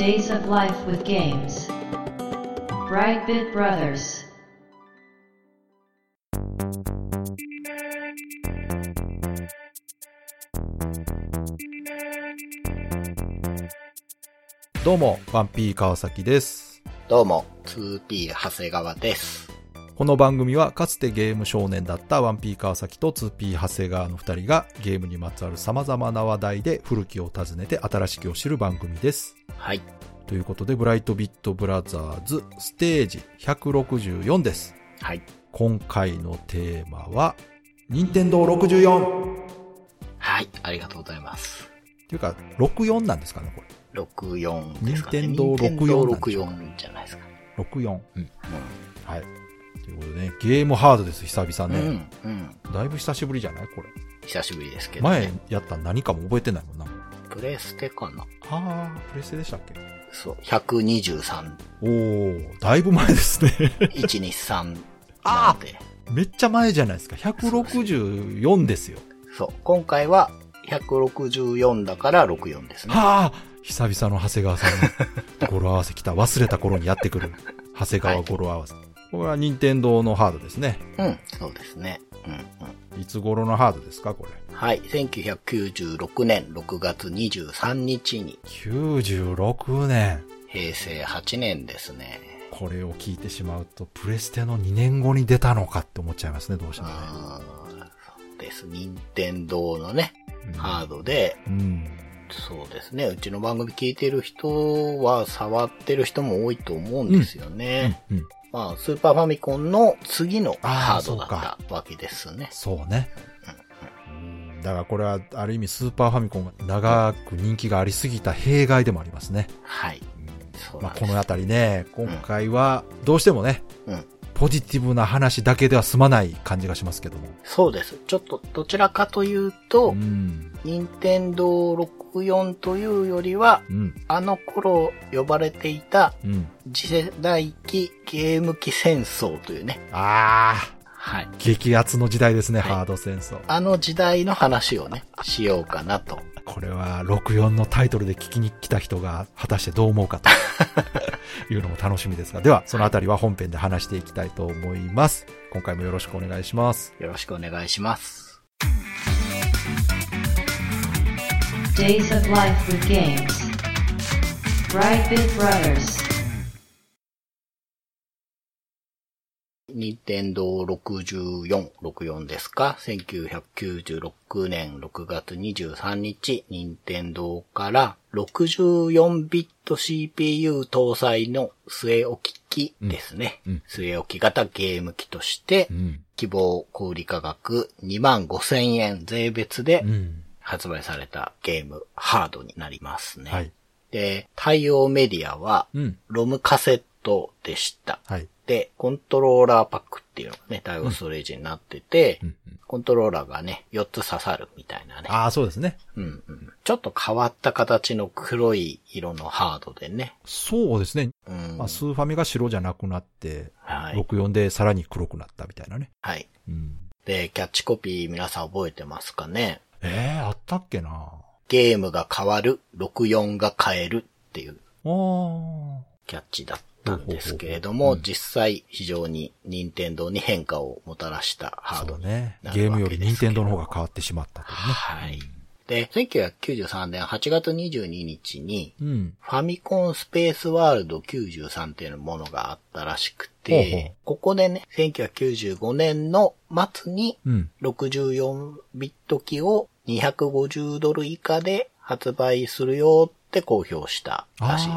Days of Life with Games. Brightbit Brothers. どうも、1P 川崎です。 どうも、2P 長谷川です。 この番組はかつてゲーム少年だった 1P 川崎と 2P 長谷川の2人がゲームにまつわる様々な話題で古きを訪ねて新しきを知る番組です。 はい。 ということで、ブライトビットブラザーズステージ164です。 はい。 今回のテーマは、任天堂64。 はい、ありがとうございます。 というか、64なんですかね、これ。 64ですかね。 任天堂 64じゃないですか。 64。はい。ということでね、ゲームハードです、久々ね。だいぶ久しぶりじゃないこれ。 久しぶりですけど、ね。 前やった何かも覚えてないもんな。 プレステかな。 プレステでしたっけ。 そう、123。 だいぶ前ですね。 123なんで。 めっちゃ前じゃないですか。164ですよ。 そう、今回は164だから64ですね。 久々の長谷川さんの語呂合わせ来た。忘れた頃にやってくる。長谷川語呂合わせ。これは任天堂のハードですね。 そうですね。 いつ頃のハードですか、これ。 はい、1996年6月23日に。 96年。 平成8年ですね。 これを聞いてしまうと、プレステの2年後に出たのかって思っちゃいますね、どうしてもね。 そうです。任天堂のね、ハードで、そうですね。うちの番組聞いてる人は触ってる人も多いと思うんですよね。まあ、スーパーファミコンの次のハードだったわけですね。 そうね。だからこれはある意味スーパーファミコンが長く人気がありすぎた弊害でもありますね。 はい。 まあ、このあたりね、今回はどうしてもね、ポジティブな話だけでは済まない感じがしますけども。 そうです。ちょっとどちらかというと、任天堂64というよりは、あの頃呼ばれていた、次世代機ゲーム機戦争というね。はい。 激アツの時代ですね、ハード戦争。 あの時代の話をね、しようかなと。 これは64のタイトルで聞きに来た人が果たしてどう思うかというのも楽しみですが、ではそのあたりは本編で話していきたいと思います。今回もよろしくお願いします。 よろしくお願いします。 Days of Life with Games. Brightbit Brothers. 任天堂64ですか ?1996 年6月23日、任天堂から64ビット CPU 搭載の据え置き機ですね。据え置き型ゲーム機として、希望小売価格25,000円税別で発売されたゲームハードになりますね。で、対応メディアは、ロムカセットでした。で、コントローラーパックっていうのがね、対応ストレージになってて、コントローラーがね、4つ刺さるみたいなね。 そうですね。 ちょっと変わった形の黒い色のハードでね。 そうですね。スーファミが白じゃなくなって、64でさらに黒くなったみたいなね。 で、キャッチコピー皆さん覚えてますかね？ あったっけな。 ゲームが変わる、64が変えるっていうキャッチだったんですけれども、実際非常に任天堂に変化をもたらしたハードになるわけですけど。 ゲームより任天堂の方が変わってしまったというね。 で、1993年8月22日に、ファミコンスペースワールド93っていうものがあったらしくて、ここでね、1995年の末に、64ビット機を$250以下で発売するよって公表したらしいです。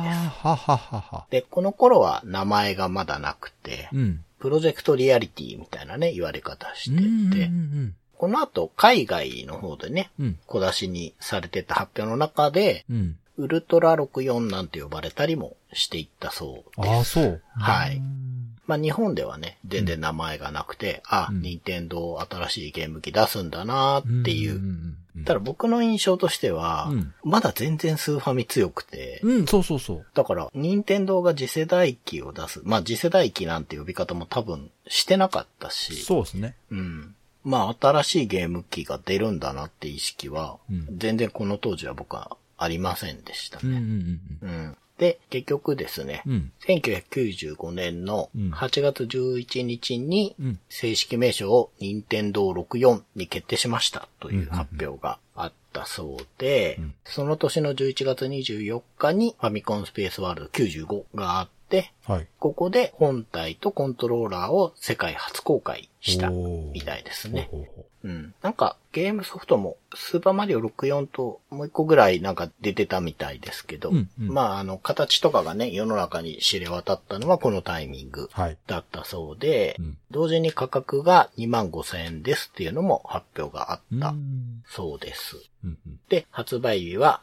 で、この頃は名前がまだなくて、プロジェクトリアリティみたいなね、言われ方してて、この後海外の方でね、小出しにされてた発表の中で、ウルトラ64なんて呼ばれたりもしていったそうです。まあ日本ではね、全然名前がなくて、任天堂新しいゲーム機出すんだなーっていう。ただ僕の印象としては、まだ全然スーファミ強くて。だから、任天堂が次世代機を出す。まあ次世代機なんて呼び方も多分してなかったし。 そうですね。 まあ新しいゲーム機が出るんだなって意識は、全然この当時は僕はありませんでしたね。 で、結局ですね、1995年の8月11日に正式名称を任天堂64に決定しましたという発表があったそうで、その年の11月24日にファミコンスペースワールド95があって、ここで本体とコントローラーを世界初公開したみたいですね。なんかゲームソフトもスーパーマリオ64ともう一個ぐらいなんか出てたみたいですけど、まあ形とかがね、世の中に知れ渡ったのはこのタイミングだったそうで、同時に価格が25,000円ですっていうのも発表があったそうです。で、発売日は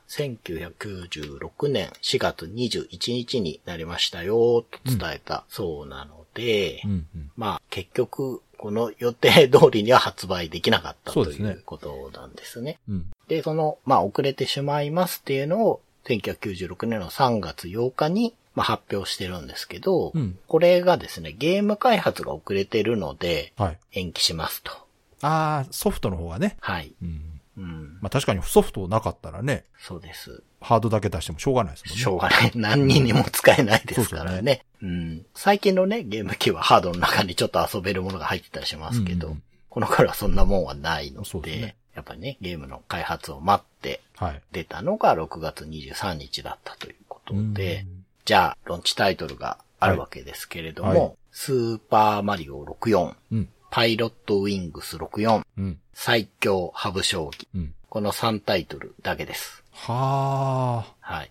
1996年4月21日になりましたよと伝えたそうなので、まあ結局この予定通りには発売できなかったということなんですね。で、まあ遅れてしまいますっていうのを1996年の3月8日に発表してるんですけど、これがですね、ゲーム開発が遅れてるので、延期しますと。 ソフトの方がね。まあ確かにソフトなかったらね。 そうです。 ハードだけ出してもしょうがないですもんね。 しょうがない。何人にも使えないですからね。最近のね、ゲーム機はハードの中にちょっと遊べるものが入ってたりしますけど、この頃はそんなもんはないので、やっぱりね、ゲームの開発を待って出たのが6月23日だったということで、じゃあ、ローンチタイトルがあるわけですけれども、スーパーマリオ64、パイロットウィングス64、最強ハブ将棋、この3タイトルだけです。 はい。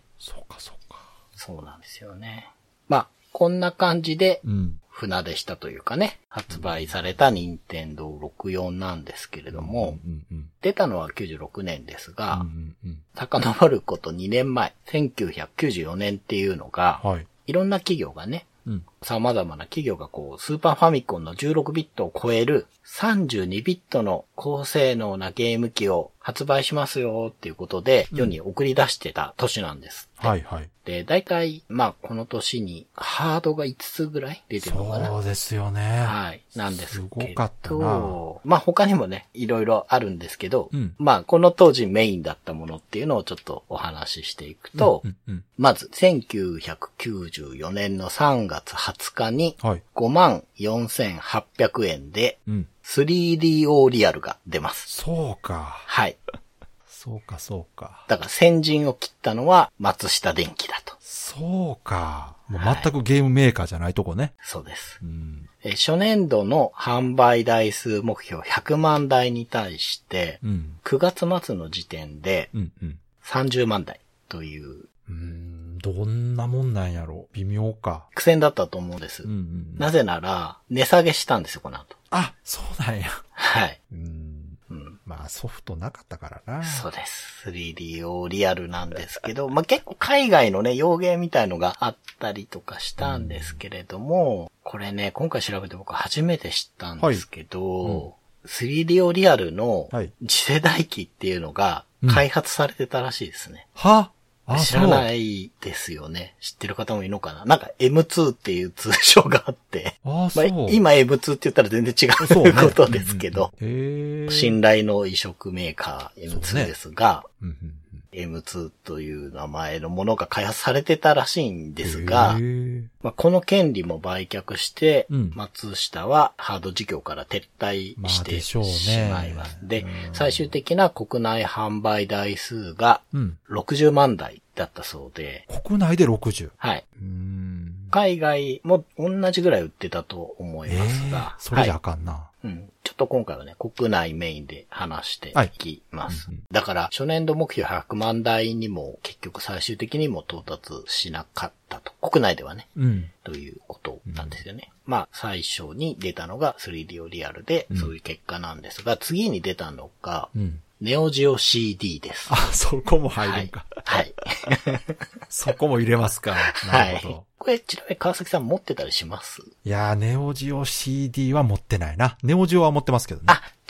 そうか。 そうなんですよね。まあ、こんな感じで、船出したというかね、発売された任天堂64なんですけれども、出たのは96年ですが、遡ること2年前、1994年っていうのが、いろんな企業がね、様々な企業がスーパーファミコンの16ビットを超える32ビットの高性能なゲーム機を発売しますよっていうことで世に送り出してた年なんですって。で、大体、まあこの年にハードが5つぐらい出てるのかな。 そうですよね。 なんですけど。 すごかったな。 まあ他にもね、いろいろあるんですけど、まあこの当時メインだったものっていうのをちょっとお話ししていくと、まず1994年の3月20日に54,800円で 3DO リアルが出ます。 そうか。そうか。 だから先陣を切ったのは松下電器だと。 そうか。もう全くゲームメーカーじゃないとこね。 そうです。初年度の販売台数目標100万台に対して、9月末の時点で30万台という。 どんなもんなんやろう。微妙か。 苦戦だったと思うんです。なぜなら、値下げしたんですよ、この後。 そうなんや。まあソフトなかったからな。 そうです。3DO リアルなんですけど、まあ結構海外のね、洋芸みたいのがあったりとかしたんですけれども、これね、今回調べて僕初めて知ったんですけど、3DO リアルの次世代機っていうのが開発されてたらしいですね。知らないですよね。知ってる方もいるのかな。なんか M2 っていう通称があって、まあ、今 M2 って言ったら全然違うことですけど、信頼の移植メーカー M2 ですが、M2 という名前のものが開発されてたらしいんですが、まあ、この権利も売却して、松下はハード事業から撤退してしまいます。で、最終的な国内販売台数が60万台だったそうで。 国内で60？ 海外も同じぐらい売ってたと思いますが。 それじゃあかんな。 ちょっと今回はね、国内メインで話していきます。だから、初年度目標100万台にも結局最終的にも到達しなかったと。国内ではね。ということなんですよね。まあ、最初に出たのが 3DO リアルで、そういう結果なんですが、次に出たのが、ネオジオ CD です。 そこも入るんか。そこも入れますか。なるほど。 これ、ちなみに川崎さん持ってたりします？ いやー、ネオジオ CD は持ってないな。ネオジオは持ってますけどね。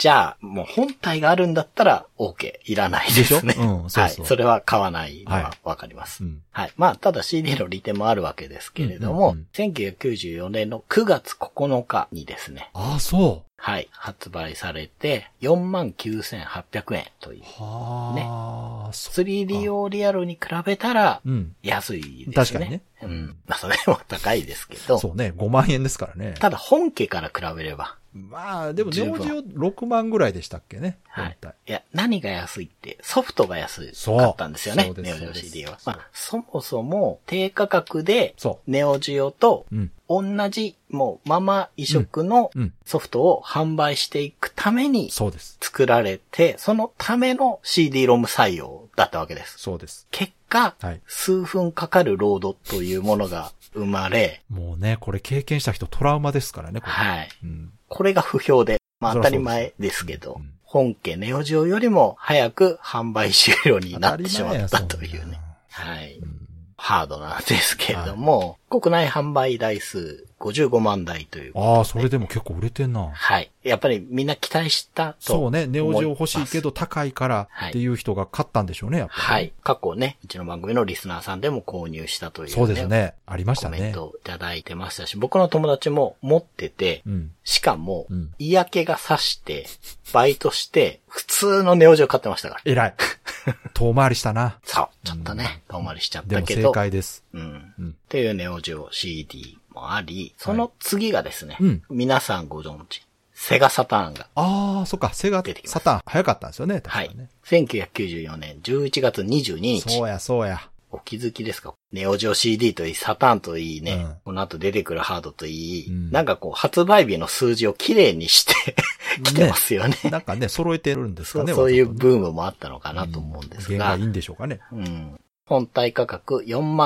じゃあ、もう本体があるんだったら OK。いらないですね。 でしょ？うん、そうそう。 はい。それは買わないのはわかります。はい。まあ、ただ CD の利点もあるわけですけれども、1994年の9月9日にですね。 ああ、そう。 はい。発売されて、49,800円という。 はあ。 ね。3D 用リアルに比べたら、安いですね。 確かにね。 まあ、それも高いですけど。 そうね。5万円ですからね。 ただ、本家から比べれば。 まあ、でも、ネオジオ6万ぐらいでしたっけね。 はい。いや、何が安いって、ソフトが安かったんですよね。 そうです。 ネオジオ CD は。まあ、そもそも、低価格で、ネオジオと、同じ、もう、まま移植のソフトを販売していくために、作られて、そのための CD-ROM 採用だったわけです。 そうです。 結果、数分かかるロードというものが生まれ、 もうね、これ経験した人トラウマですからね、これ。 はい。これが不評で、まあ当たり前ですけど、本家ネオジオよりも早く販売終了になってしまったというね。はい。ハードなんですけれども、国内販売台数55万台ということで。 ああ、それでも結構売れてんな。 はい。やっぱりみんな期待したと。 そうね、ネオジオ欲しいけど高いからっていう人が買ったんでしょうね、やっぱり。 はい。過去ね、うちの番組のリスナーさんでも購入したという、ね。 そうですね。ありましたね。 コメントいただいてましたし、僕の友達も持ってて、しかも、嫌気がさして、バイトして、普通のネオジオ買ってましたから。 偉い。遠回りしたな。 そう。ちょっとね、遠回りしちゃったけど。 でも正解です。 っていうネオジオ CD もあり、その次がですね、皆さんご存知、セガサターンが。 ああ、そっか、セガサターン早かったんですよね、確かにね。 はい。1994年11月22日。 そうや、そうや。 お気づきですか？ネオジオ CD といい、サターンといいね、この後出てくるハードといい、なんかこう、発売日の数字をきれいにして来てますよね。 なんかね、揃えてるんですかね。 そういうブームもあったのかなと思うんですが。 原価いいんでしょうかね。 本体価格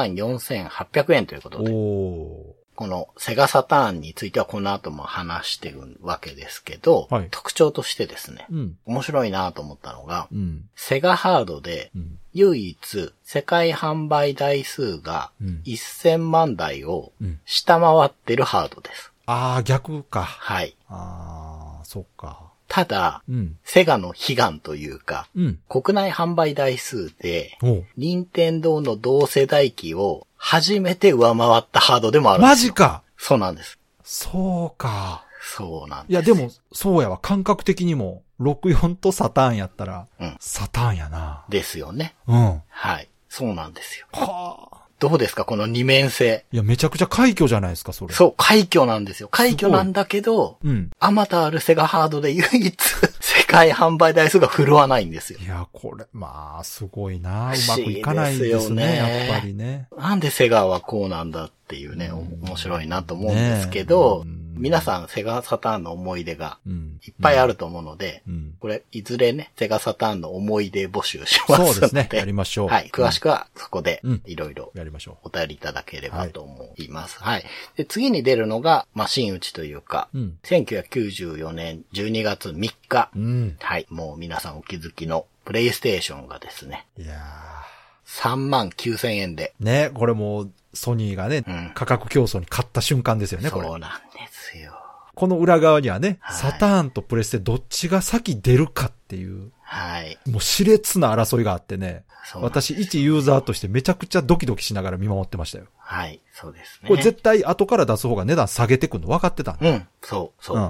44,800 円ということで。このセガサターンについてはこの後も話してるわけですけど、特徴としてですね、面白いなと思ったのが、セガハードで唯一世界販売台数が1000万台を下回ってるハードです。 ああ、逆か。 はい。 ああ、そっか。 ただ、セガの悲願というか、国内販売台数で、任天堂の同世代機を初めて上回ったハードでもあるんですよ。 マジか。 そうなんです。 そうか。 そうなんです。 いや、でも、そうやわ。感覚的にも、64とサターンやったら、サターンやな。 ですよね。はい。そうなんですよ。 はあ。 どうですかこの二面性。 いや、めちゃくちゃ快挙じゃないですか、それ。 そう、快挙なんですよ。快挙なんだけど、あまたあるセガハードで唯一、世界販売台数が振るわないんですよ。 いや、これ、まあ、すごいな。うまくいかないですね、やっぱりね。 なんでセガはこうなんだっていうね、面白いなと思うんですけど、皆さんセガサターンの思い出がいっぱいあると思うので、これいずれね、セガサターンの思い出募集しますので。 そうですね。やりましょう。 はい。詳しくはそこでいろいろやりましょう。 お便りいただければと思います。はい。で、次に出るのが、まあ、真打ちというか、1994年12月3日。はい。もう皆さんお気づきのプレイステーションがですね。 いやー。39,000円で。 ね、これもう、ソニーがね、価格競争に勝った瞬間ですよね、これ。 そうなんですよ。 この裏側にはね、サターンとプレステどっちが先出るかっていう、もう熾烈な争いがあってね、私一ユーザーとしてめちゃくちゃドキドキしながら見守ってましたよ。 はい、そうですね。 これ絶対後から出す方が値段下げてくるの分かってたんだ。 そう。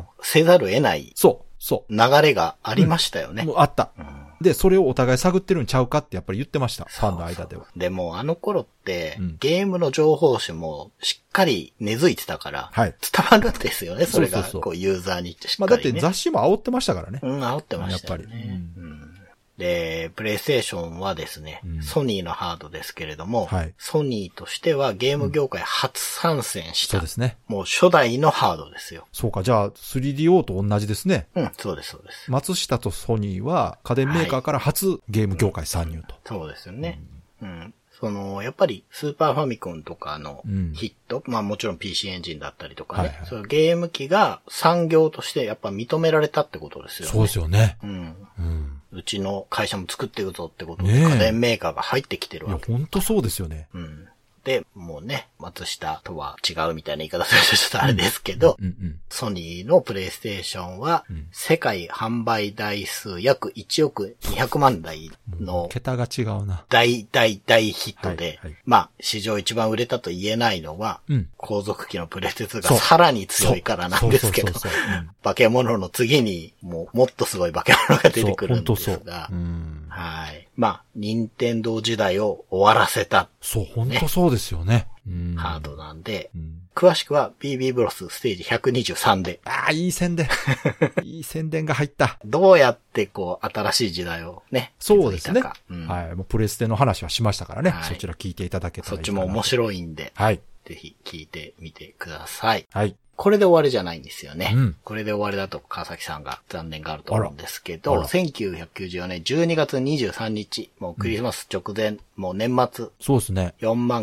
せざるを得ない。流れがありましたよね。 もうあった。で、それをお互い探ってるんちゃうかってやっぱり言ってました。ファンの間では。 でもあの頃って、ゲームの情報誌もしっかり根付いてたから、伝わるんですよね、それが。こうユーザーにしっかり、ね。 まあだって雑誌も煽ってましたからね。 煽ってましたよね。やっぱり。で、プレイステーションはですね、ソニーのハードですけれども、ソニーとしてはゲーム業界初参戦した、 そうですね。 もう初代のハードですよ。 そうか、じゃあ 3DO と同じですね。 そうです、そうです。 松下とソニーは家電メーカーから初ゲーム業界参入と。 そうですよね。やっぱりスーパーファミコンとかのヒット、まあもちろん PC エンジンだったりとかね、そういうゲーム機が産業としてやっぱ認められたってことですよね。 そうですよね。 うちの会社も作っていくぞってことで、家電メーカーが入ってきてるわけ。 いや、ほんとそうですよね。 で、もうね、松下とは違うみたいな言い方するとちょっとあれですけど、ソニーのプレイステーションは、世界販売台数約1億200万台の、 桁が違うな。 大ヒットで、まあ、史上一番売れたと言えないのは、後続機のプレステ2がさらに強いからなんですけど、化け物の次に、もっとすごい化け物が出てくるんですが、はい。まあ、任天堂時代を終わらせた、ね。 そう、本当そうですよね。 ハードなんで、詳しくは BB ブロスステージ123で。 ああ、いい宣伝。いい宣伝が入った。 どうやってこう、新しい時代をね。 そうですね。はい。もうプレステの話はしましたからね。そちら聞いていただけたらいいかな。 そっちも面白いんで。 はい。 ぜひ聞いてみてください。 はい。 これで終わりじゃないんですよね。これで終わりだと川崎さんが残念があると思うんですけど、1994年12月23日、もうクリスマス直前、もう年末。 そうですね。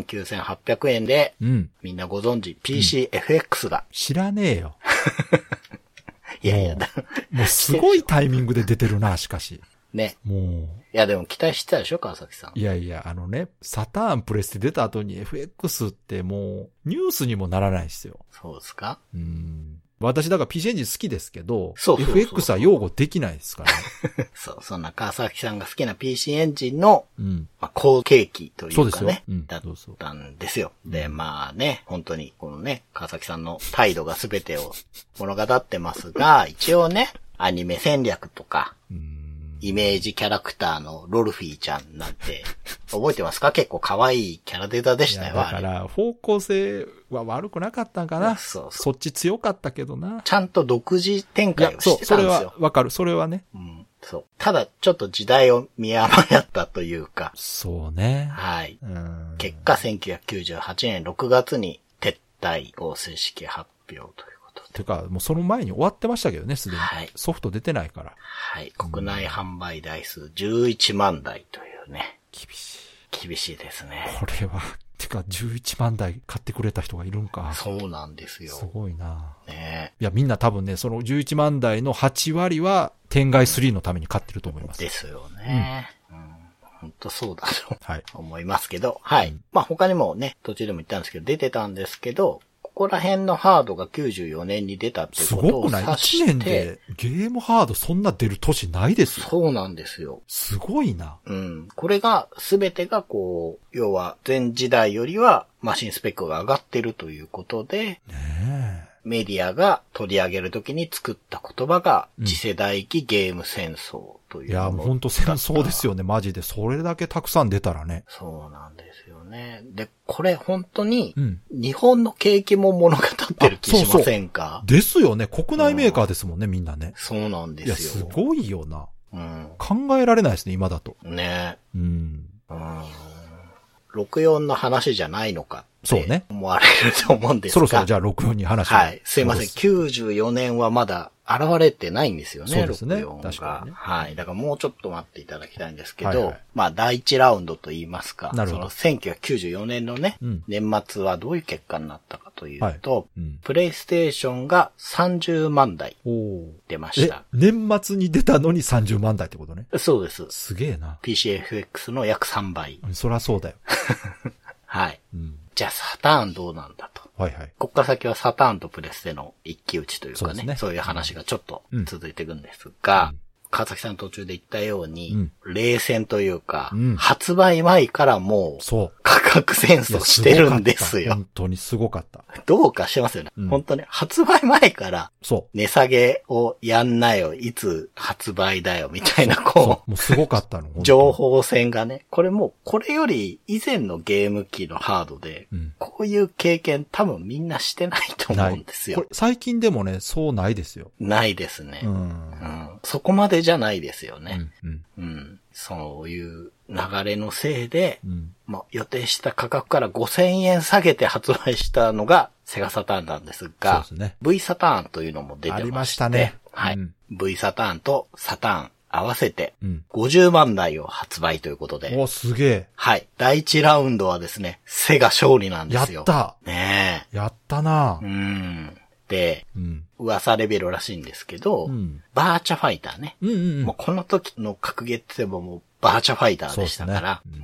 49,800円で、みんなご存知、PCFX が。 知らねえよ。 いやいや、 もうすごいタイミングで出てるな、しかし。 ね。 もう。 いやでも期待してたでしょ、川崎さん。 いやいや、サターンプレステ出た後に FX ってもう、ニュースにもならないですよ。 そうですか？ 私だから PC エンジン好きですけど、 そう FX は擁護できないですからね。 そう、そんな川崎さんが好きな PC エンジンの、まあ、後継機というかね、だったんですよ。で、まあね、本当にこのね、川崎さんの態度が全てを物語ってますが、一応ね、アニメ戦略とか、イメージキャラクターのロルフィーちゃんなんて、覚えてますか？結構可愛いキャラデザでしたよ、 だから、方向性は悪くなかったんかな。そっち強かったけどな。 ちゃんと独自展開をしてたんですよ。 それはわかる。それはね。 そう。ただ、ちょっと時代を見誤ったというか。 そうね。 はい。結果、1998年6月に撤退を正式発表ということで。 てか、もうその前に終わってましたけどね、すでに。はい。ソフト出てないから。 はい。国内販売台数11万台というね。厳しいですね。 これは、てか11万台買ってくれた人がいるんか。 そうなんですよ。 すごいな。 ね。 いや、みんな多分ね、その11万台の8割は、天外3のために買ってると思います。 ですよね。本当そうだと思いますけど、はい。まあ他にもね、途中でも言ったんですけど、出てたんですけど、ここら辺のハードが94年に出たってことを指して。すごくない？ 1 年でゲームハードそんな出る年ないですよ。 そうなんですよ。 すごいな。 これが全てがこう、要は前時代よりはマシンスペックが上がってるということで、メディアが取り上げるときに作った言葉が次世代機ゲーム戦争という。いや、もう本当戦争ですよね、マジで。それだけたくさん出たらね。 そうなんですよね。で、これ本当に、日本の景気も物語ってる気しませんか？ ですよね。国内メーカーですもんね、みんなね。 そうなんですよ。 いや、すごいよな。考えられないですね、今だと。 ね。64の話じゃないのか。そうね。思われると思うんですが。 そろそろじゃあ64に話を。 はい。すいません。94年はまだ現れてないんですよね。 そうですね。 64が。 確かにね。 はい。だからもうちょっと待っていただきたいんですけど、まあ第1ラウンドと言いますか。なるほど。その1994年のね、年末はどういう結果になったかというと、プレイステーションが30万台出ました。 年末に出たのに30万台ってことね。 そうです。 すげえな。 PCFX の約3倍。 そりゃそうだよ。 はい。じゃあサターンどうなんだと。 はいはい。 こっから先はサターンとプレステの一騎打ちというかね。そういう話がちょっと続いていくんですが、川崎さん途中で言ったように、冷戦というか、発売前からもう、価格戦争してるんですよ。 本当にすごかった。 どうかしてますよね。本当に発売前から、値下げをやんなよ、いつ発売だよ、みたいなこう、 もうすごかったの。 情報戦がね、これもう、これより以前のゲーム機のハードで、こういう経験多分みんなしてないと思うんですよ。これ最近でもね、そうないですよ。 ないですね。そこまでじゃないですよね。そういう流れのせいで、予定した価格から5000円下げて発売したのがセガサターンなんですが、V サターンというのも出てまして、ありましたね。はい。V サターンとサターン合わせて50万台を発売ということで。 お、すげえ。 はい。第1ラウンドはですね、セガ勝利なんですよ。 やった。 ねえ。やったな。 で、噂レベルらしいんですけど、バーチャファイターね。もうこの時の格ゲーってもうバーチャファイターでしたから、もう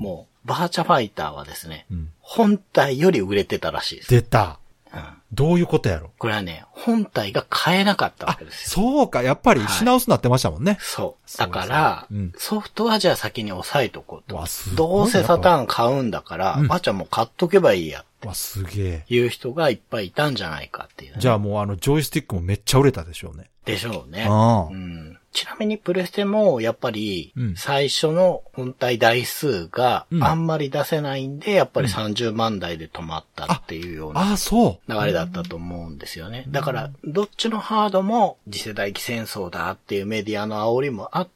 バーチャファイターはですね、本体より売れてたらしいです。 出た。どういうことやろ？ これはね、本体が買えなかったわけですよ。そうか、やっぱり品薄になってましたもんね。 そう。だから、ソフトはじゃあ先に押さえとこうと。どうせサターン買うんだから、バーチャも買っとけばいいや。 すげえ。 いう人がいっぱいいたんじゃないかっていう、ね。 じゃあもうジョイスティックもめっちゃ売れたでしょうね。 でしょうね。ちなみにプレステもやっぱり最初の本体台数があんまり出せないんで、やっぱり30万台で止まったっていうような流れだったと思うんですよね。だからどっちのハードも次世代機戦争だっていうメディアの煽りもあって、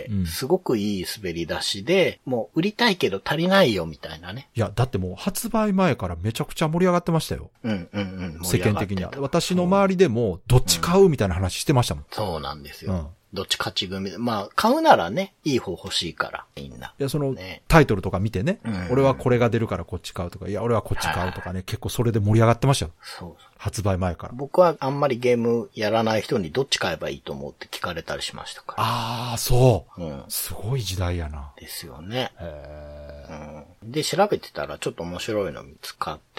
すごくいい滑り出しで、もう売りたいけど足りないよみたいなね。 いや、だってもう発売前からめちゃくちゃ盛り上がってましたよ。世間的には。私の周りでもどっち買うみたいな話してましたもん。 そうなんですよ。どっち勝ち組。まあ、買うならね、いい方欲しいから、みんな。 いや、タイトルとか見てね、俺はこれが出るからこっち買うとか、いや、俺はこっち買うとかね、結構それで盛り上がってましたよ。そう。発売前から。 僕はあんまりゲームやらない人にどっち買えばいいと思うって聞かれたりしましたから。 ああ、そう。すごい時代やな。 ですよね。で、調べてたらちょっと面白いの見つかって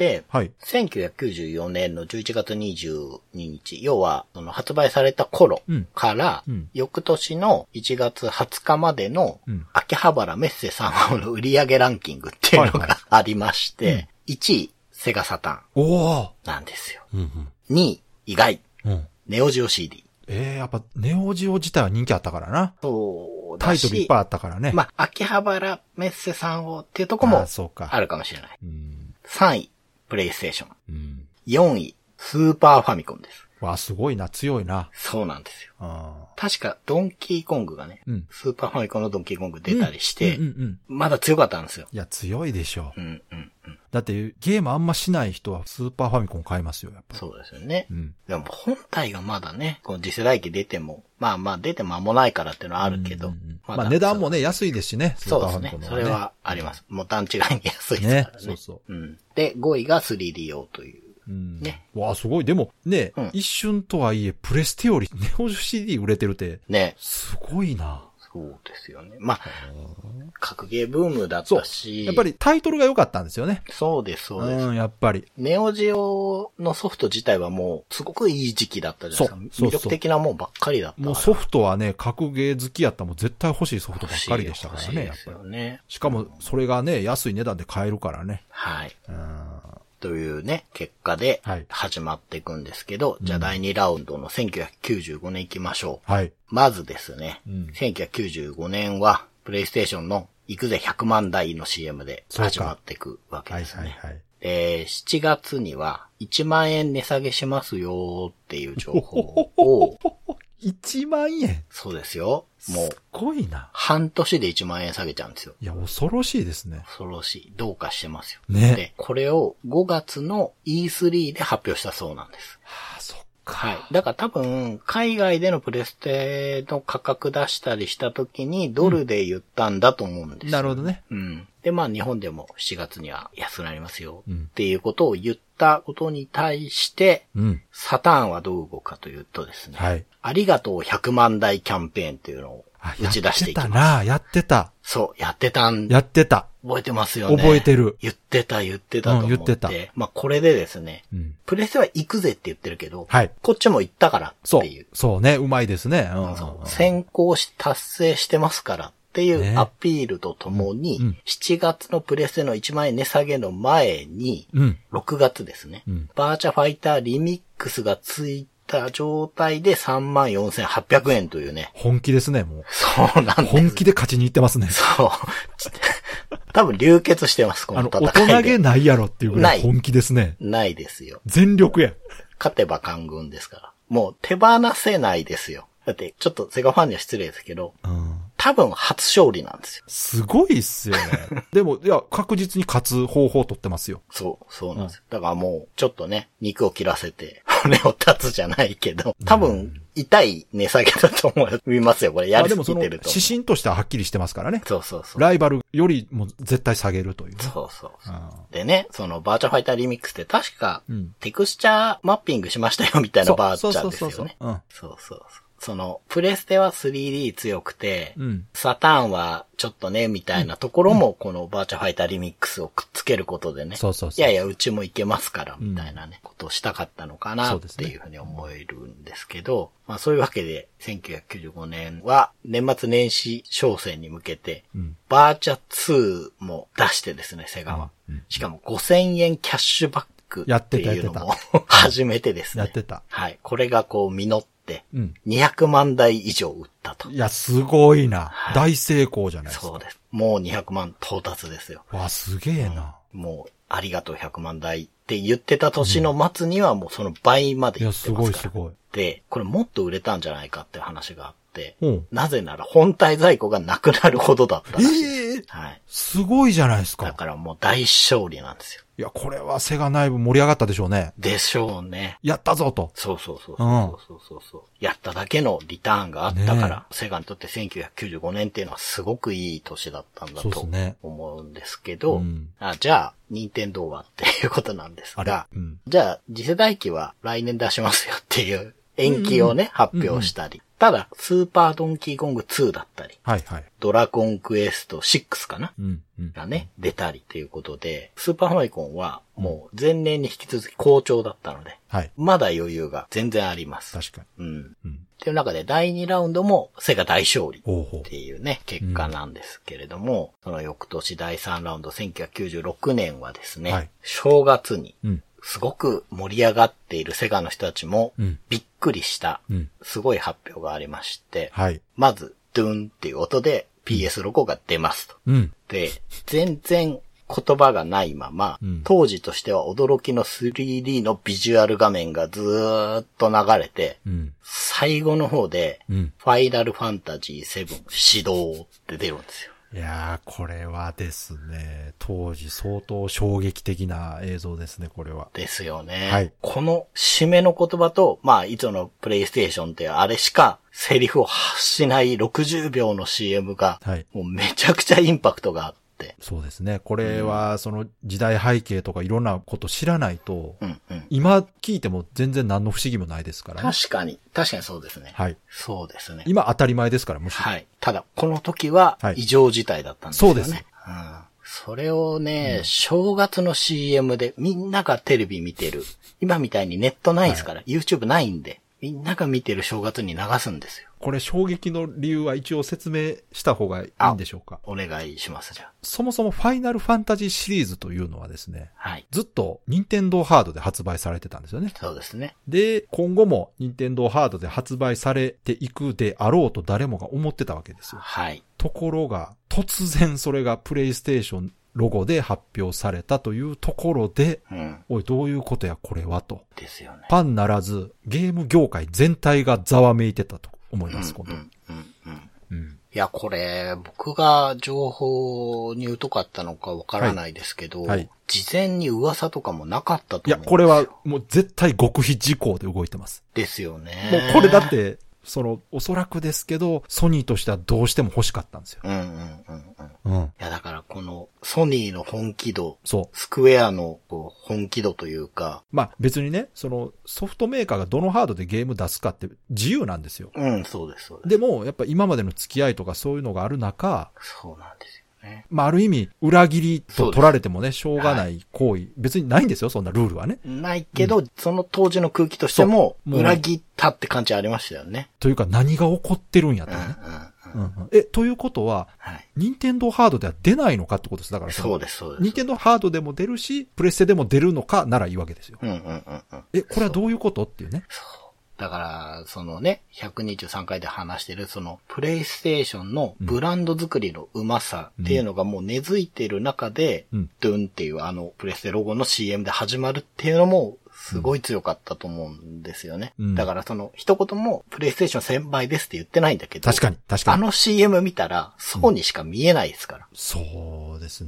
、1994年の11月22日、要は、発売された頃から、翌年の1月20日までの、秋葉原メッセさんの売上ランキングっていうのがありまして、1位、セガサターン。なんですよ。2位、意外。ネオジオ CD。 やっぱ、ネオジオ自体は人気あったからな。 そうタイトルいっぱいあったからね。 まあ、秋葉原メッセさんをっていうとこもあるかもしれない。3位、プレイステーション。4位、スーパーファミコンです。 わあ、すごいな、強いな。 そうなんですよ。確か、ドンキーコングがね、スーパーファミコンのドンキーコング出たりして、まだ強かったんですよ。 いや、強いでしょう。だって、ゲームあんましない人はスーパーファミコン買いますよ、やっぱり。 そうですよね。でも、本体がまだね、この次世代機出ても、まあ出て間もないからっていうのはあるけど。 まあ値段もね、安いですしね、 スーパーファミコンの。そうですね。それはあります。もう段違いに安いですからね。そうそう。で、5位が 3D 用という。ね。 わあ、すごい。でも、ね、一瞬とはいえ、プレステよりネオ CD 売れてるって、ね。すごいな。 そうですよね。まあ、格ゲーブームだったし。 やっぱりタイトルが良かったんですよね。 そうです、そうです。 やっぱり。 ネオジオのソフト自体はもう、すごくいい時期だったじゃないですか。魅力的なもんばっかりだったから。 もうソフトはね、格ゲー好きやったらもう絶対欲しいソフトばっかりでしたからね、やっぱり。ね。しかも、それがね、安い値段で買えるからね。 はい。というね、結果で始まっていくんですけど、じゃあ第2ラウンドの1995年行きましょう。はい。まずですね、1995年は、プレイステーションの行くぜ100万台の CM で始まっていくわけですね。で、7月には1万円値下げしますよっていう情報を 1万円そうですよ。もう。 すごいな。 半年で1万円下げちゃうんですよ。 いや、恐ろしいですね。 恐ろしい。どうかしてますよ。 ね。 で、これを5月の E3 で発表したそうなんです。 はあ、そっか。 はい。だから多分、海外でのプレステの価格出したりした時にドルで言ったんだと思うんですよ。 なるほどね。 で、まあ日本でも7月には安くなりますよっていうことを言ったことに対して、サターンはどう動くかというとですね、ありがとう100万台キャンペーンっていうのを打ち出していきます。 やってた。 そう、やってた。覚えてますよね。 覚えてる。 言ってたと思って。言ってた。まあこれでですね、プレステは行くぜって言ってるけど、こっちも行ったからっていう。 そうね、うまいですね。 先行し達成してますから。っていうアピールとともに、7月のプレステの1万円値下げの前に、6月ですね、バーチャファイターリミックスがついた状態で 34,800 円というね。 本気ですね、もう。 そうなんです。 本気で勝ちに行ってますね。 そう。多分流血してます、この戦いで。 大人げないやろっていうぐらい本気ですね。 ないですよ。 全力や。 勝てば官軍ですから。もう手放せないですよ。だって、ちょっとセガファンには失礼ですけど、多分初勝利なんですよ。 すごいっすよね。でも、いや、確実に勝つ方法を取ってますよ。 そうなんですよ。だからもう、ちょっとね、肉を切らせて、骨を立つじゃないけど、多分、痛い値下げだと思いますよ。これやりすぎてると。 でも指針としてははっきりしてますからね。 そう。 ライバルよりも絶対下げるという、ね。 そう。でね、そのバーチャファイターリミックスって確か、テクスチャーマッピングしましたよみたいなバーチャですよね。そう。 プレステは 3D 強くて、サターンはちょっとね、みたいなところも、このバーチャファイターリミックスをくっつけることでね。いやいや、うちもいけますから、みたいなね、ことをしたかったのかな、っていうふうに思えるんですけど、まあそういうわけで、1995年は、年末年始商戦に向けて、バーチャ2も出してですね、セガは。しかも5000円キャッシュバックっていうのも初めてですね。 やってた。 はい。これがこう実って、200万台以上売ったと。 いや、すごいな。大成功じゃないですか。 そうです。もう200万到達ですよ。 わ、すげえな。 もう、ありがとう100万台って言ってた年の末にはもうその倍まで言ってますから。いや、すごいすごい。で、これもっと売れたんじゃないかっていう話があって、なぜなら本体在庫がなくなるほどだったらしい。はい。 すごいじゃないですか。 だからもう大勝利なんですよ。 いや、これはセガ内部盛り上がったでしょうね。 でしょうね。 やったぞと。 そう。やっただけのリターンがあったから、セガにとって1995年っていうのはすごくいい年だったんだと思うんですけど、じゃあ、任天堂はっていうことなんですが、じゃあ、次世代機は来年出しますよっていう延期をね、発表したり。ただ、スーパードンキーコング2だったり、ドラゴンクエスト6かな、がね、出たりということで、スーパーファミコンはもう前年に引き続き好調だったので、まだ余裕が全然あります。 確かに。 っていう中で第2ラウンドもセガ大勝利っていうね、結果なんですけれども、その翌年第3ラウンド1996年はですね、正月に、すごく盛り上がっているセガの人たちもびっくりしたすごい発表がありまして、まずドゥンっていう音で PS ロゴが出ますと。で、全然言葉がないまま、当時としては驚きの 3D のビジュアル画面がずーっと流れて、最後の方で、ファイナルファンタジー7始動って出るんですよ。 いやー、これはですね、当時相当衝撃的な映像ですね、これは。 ですよね。この締めの言葉と、まあ、いつのプレイステーションってあれしかセリフを発しない60秒の CM が、もうめちゃくちゃインパクトがあって。 そうですね。これは、その時代背景とかいろんなこと知らないと、今聞いても全然何の不思議もないですからね。 確かにそうですね。そうですね。 今当たり前ですから、むしろ。 ただ、この時は異常事態だったんですよね。そうです。それをね、正月の CM でみんながテレビ見てる。今みたいにネットないですから、YouTube ないんで、みんなが見てる正月に流すんですよ。 これ衝撃の理由は一応説明した方がいいんでしょうか？ お願いします、じゃあ。 そもそもファイナルファンタジーシリーズというのはですね、ずっと任天堂ハードで発売されてたんですよね。 そうですね。 で、今後も任天堂ハードで発売されていくであろうと誰もが思ってたわけですよ。ところが、突然それがプレイステーションロゴで発表されたというところで、おい、どういうことやこれはと。 ですよね。 ファンならず、ゲーム業界全体がざわめいてたと思います、今度。 いや、これ、僕が情報に疎かったのかわからないですけど、事前に噂とかもなかったと思うんですよ。 いや、これはもう絶対極秘事項で動いてます。 ですよね。 もうこれだって、おそらくですけど、ソニーとしてはどうしても欲しかったんですよ。いや、だからこの、ソニーの本気度、スクエアの本気度というか。 まあ別にね、ソフトメーカーがどのハードでゲーム出すかって自由なんですよ。 そうです。 でも、やっぱ今までの付き合いとかそういうのがある中、 そうなんですよね。 まあある意味、裏切りと取られてもね、しょうがない行為。別にないんですよ、そんなルールはね。 ないけど、その当時の空気としても、裏切ったって感じありましたよね。 というか何が起こってるんやとね。ということは、任天堂ハードでは出ないのかってことです。だからそうです。 任天堂ハードでも出るし、プレステでも出るのかならいいわけですよ。これはどういうことっていうね。 だから、123回で話してる、プレイステーションのブランド作りのうまさっていうのがもう根付いてる中で、ドゥンっていうプレステロゴの CM で始まるっていうのも、すごい強かったと思うんですよね。だから一言もプレイステーション1000倍ですって言ってないんだけど。 確かに。 あの CM 見たら、そうにしか見えないですから。 そうですね。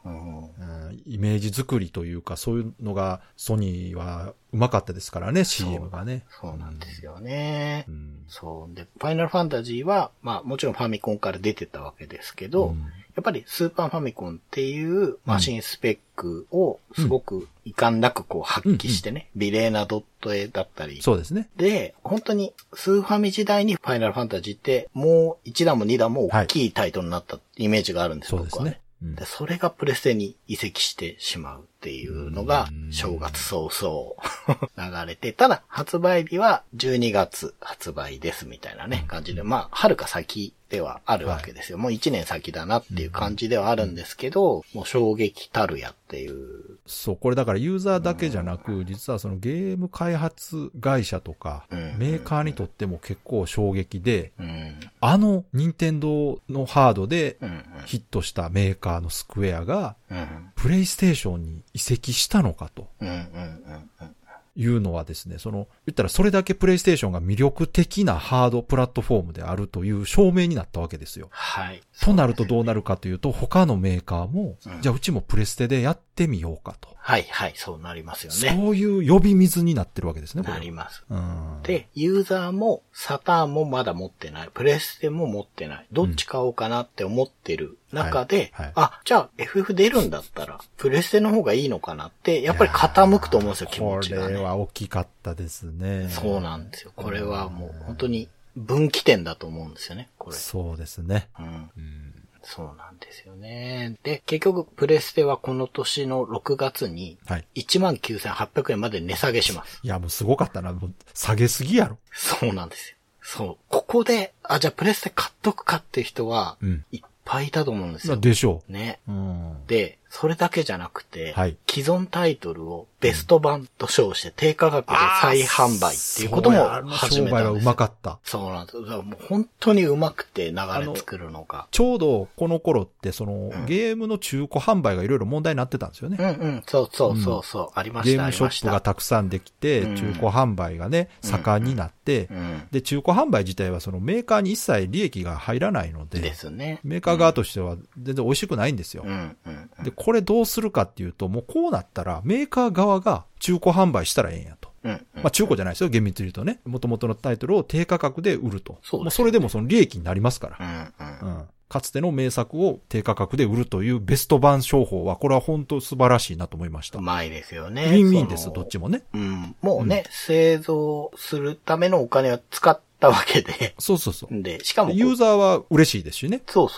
イメージ作りというか、そういうのがソニーはうまかったですからね、CM がね。 そうなんですよね。そう。で、ファイナルファンタジーは、まあもちろんファミコンから出てたわけですけど、やっぱりスーパーファミコンっていうマシンスペックをすごく遺憾なくこう発揮してね、美麗なドット絵だったり。 そうですね。 で、本当にスーファミ時代にファイナルファンタジーってもう1弾も2弾も大きいタイトルになったイメージがあるんですよ、僕はね。で、それがプレステに移籍してしまうっていうのが正月早々流れて、ただ発売日は12月発売ですみたいなね感じで、まあ遥か先ではあるわけですよ。もう1年先だなっていう感じではあるんですけど、もう衝撃たるやっていう。 そう、これだからユーザーだけじゃなく、実はそのゲーム開発会社とか、メーカーにとっても結構衝撃で、任天堂のハードでヒットしたメーカーのスクエアが、プレイステーションに移籍したのかと。いうのはですね、言ったらそれだけプレイステーションが魅力的なハードプラットフォームであるという証明になったわけですよ。 はい。 となるとどうなるかというと、他のメーカーも、じゃあうちもプレステでやってみようかと。 はいはい、そうなりますよね。 そういう呼び水になってるわけですね、これ。 なります。で、ユーザーもサターンもまだ持ってない。プレステも持ってない。どっち買おうかなって思ってる中で、じゃあ FF 出るんだったら、プレステの方がいいのかなって、やっぱり傾くと思うんですよ、気持ちが、ね。 これは大きかったですね。 そうなんですよ。これはもう本当に分岐点だと思うんですよね、これ。 そうですね。 そうなんですよね。で、結局、プレステはこの年の6月に、19,800円まで値下げします。 いや、もうすごかったな。もう下げすぎやろ。 そうなんですよ。そう。ここで、じゃあプレステ買っとくかって人は、いっぱいいたと思うんですよ。 でしょう。ね。で、それだけじゃなくて、既存タイトルをベスト版と称して低価格で再販売っていうことも始めたんですよ。 商売はうまかった。 そうなんです。もう本当にうまくて流れ作るのが。 ちょうどこの頃ってゲームの中古販売がいろいろ問題になってたんですよね。 そう。ありました。 ゲームショップがたくさんできて、中古販売がね、盛んになって、で、中古販売自体はメーカーに一切利益が入らないので、 ですね。 メーカー側としては全然美味しくないんですよ。で、これどうするかっていうと、もうこうなったらメーカー側が中古販売したらええんやと。まあ中古じゃないですよ、厳密に言うとね。元々のタイトルを低価格で売ると。もうそれでもその利益になりますから。かつての名作を低価格で売るというベスト版商法は、これは本当素晴らしいなと思いました。 うまいですよね。 ウィンウィンです、どっちもね。 もうね、製造するためのお金を使ったわけで。 そう。 で、しかも。 ユーザーは嬉しいですしね。 そう。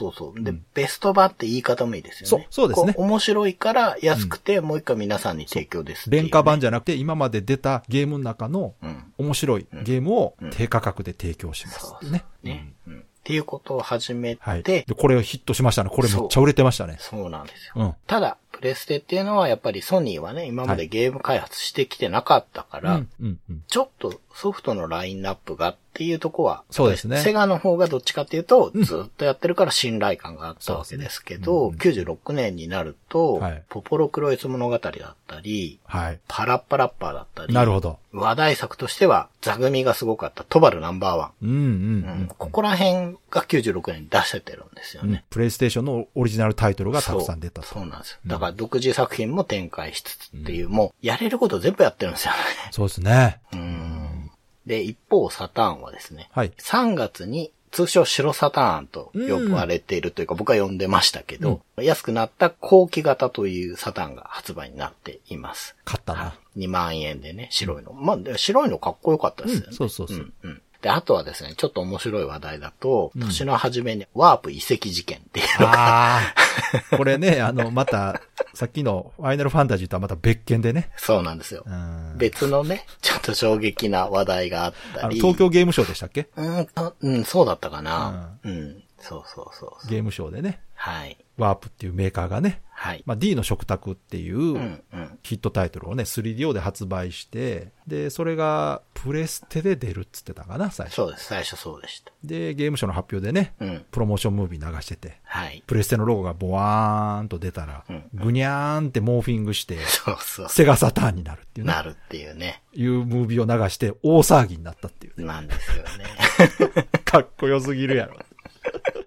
で、ベスト版って言い方もいいですよね。 そうですね。 面白いから安くて、もう一回皆さんに提供ですっていうね。 廉価版じゃなくて、今まで出たゲームの中の面白いゲームを低価格で提供しますね。 っていうことを始めて、 で、これヒットしましたね。これめっちゃ売れてましたね。 そうなんですよ。ただ、プレステっていうのはやっぱりソニーはね、今までゲーム開発してきてなかったから、ちょっとソフトのラインナップがっていうとこは、 そうですね。 セガの方がどっちかっていうと、ずっとやってるから信頼感があったわけですけど、96年になると、ポポロクロエツ物語だったり、パラッパラッパーだったり、 なるほど。 話題作としては、座組がすごかったトバルナンバー1。ここら辺が96年に出しててるんですよね。 プレイステーションのオリジナルタイトルがたくさん出たと。 そうなんですよ。だから独自作品も展開しつつっていう、もうやれること全部やってるんですよね。 そうですね。 で、一方サターンはですね、3月に通称白サターンと呼ばれているというか、僕は呼んでましたけど、安くなった後期型というサターンが発売になっています。 買ったな。 2万円でね、白いの。まあ、白いのかっこよかったですよね。 そう。 で、あとはですね、ちょっと面白い話題だと、年の初めにワープ遺跡事件っていうのが。 これね、また、さっきのファイナルファンタジーとはまた別件でね。 そうなんですよ。別のね、ちょっと衝撃な話題があったり。 東京ゲームショウでしたっけ？ そうだったかな。そう。 ゲームショウでね。 ワープっていうメーカーがね。まあ D の食卓っていうヒットタイトルをね、3DO で発売して、で、それがプレステで出るっつってたかな、最初。 そうです、最初そうでした。 で、ゲームショウの発表でね、プロモーションムービー流してて、プレステのロゴがボワーンと出たら、ぐにゃーんってモーフィングして、セガサターンになるっていうね。 なるっていうね。 いうムービーを流して大騒ぎになったっていうね。 なんですよね。 かっこよすぎるやろ。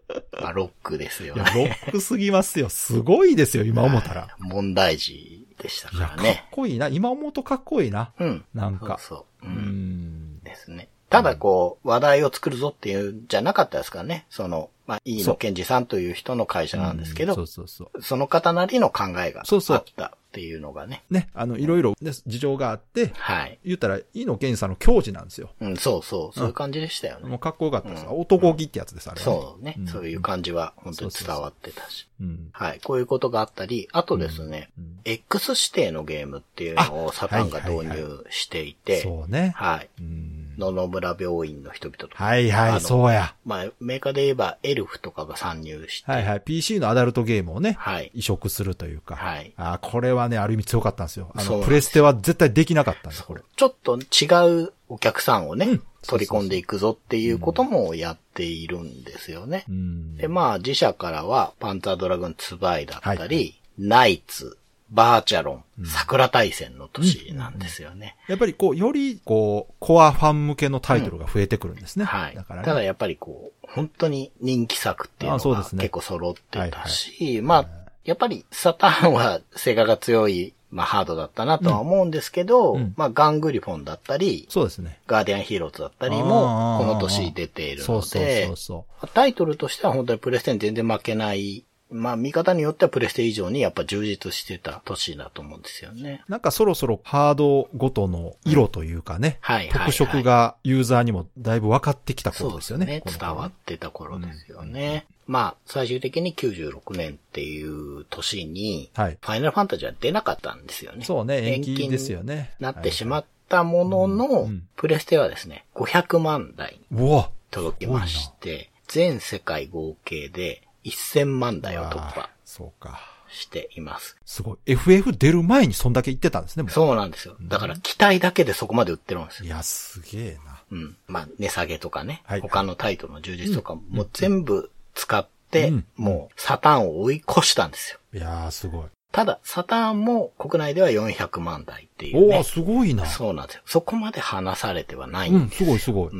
ロックですよね。 いや、ロックすぎますよ。すごいですよ、今思ったら。 問題児でしたからね。 いや、かっこいいな。今思うとかっこいいな。 うん。 なんか。 そう。ですね。ただ話題を作るぞっていうんじゃなかったですからね。飯野健二さんという人の会社なんですけど、その方なりの考えがあったっていうのがね。 ね、いろいろ、事情があって、 はい。 言ったら、飯野健二さんの教授なんですよ。 そういう感じでしたよね。 もうかっこよかったです。男気ってやつです、あれは。 そうね。そういう感じは本当に伝わってたし。はい。こういうことがあったり、あとですね、X 指定のゲームっていうのをサタンが導入していて、 そうね。 はい。野々村病院の人々とか。 はいはい、そうや。 メーカーで言えばエルフとかが参入して。 はいはい。PC のアダルトゲームをね。はい。移植するというか。はい。これはね、ある意味強かったんですよ。プレステは絶対できなかったんです、これ。 ちょっと違うお客さんをね、取り込んでいくぞっていうこともやっているんですよね。で、自社からは、パンツァードラグーンツバイだったり、ナイツ、バーチャロン、桜大戦の年なんですよね。 やっぱりよりコアファン向けのタイトルが増えてくるんですね。 はい。だからね、ただやっぱり本当に人気作っていうのが結構揃ってたし、やっぱりサターンはセガが強い、ハードだったなとは思うんですけど、ガングリフォンだったり、 そうですね。 ガーディアンヒーローズだったりも、この年出ているので、タイトルとしては本当にプレステに全然負けない、見方によってはプレステ以上にやっぱ充実してた年だと思うんですよね。 なんかそろそろハードごとの色というかね、特色がユーザーにもだいぶ分かってきた頃ですよね。 そうですね。伝わってた頃ですよね。最終的に96年っていう年に、ファイナルファンタジーは出なかったんですよね。 そうね、延期ですよね。 なってしまったものの、プレステはですね、500万台届きまして、全世界合計で1000万台を突破しています。 すごい。FF 出る前にそんだけ言ってたんですね。 そうなんですよ。だから期待だけでそこまで売ってるんですよ。 いや、すげえな。値下げとかね、他のタイトルの充実とかも全部使って、もうサターンを追い越したんですよ。 いやー、すごい。 ただ、サターンも国内では400万台っていうね。 すごいな。 そうなんですよ。そこまで離されてはないんです。 すごいすごい。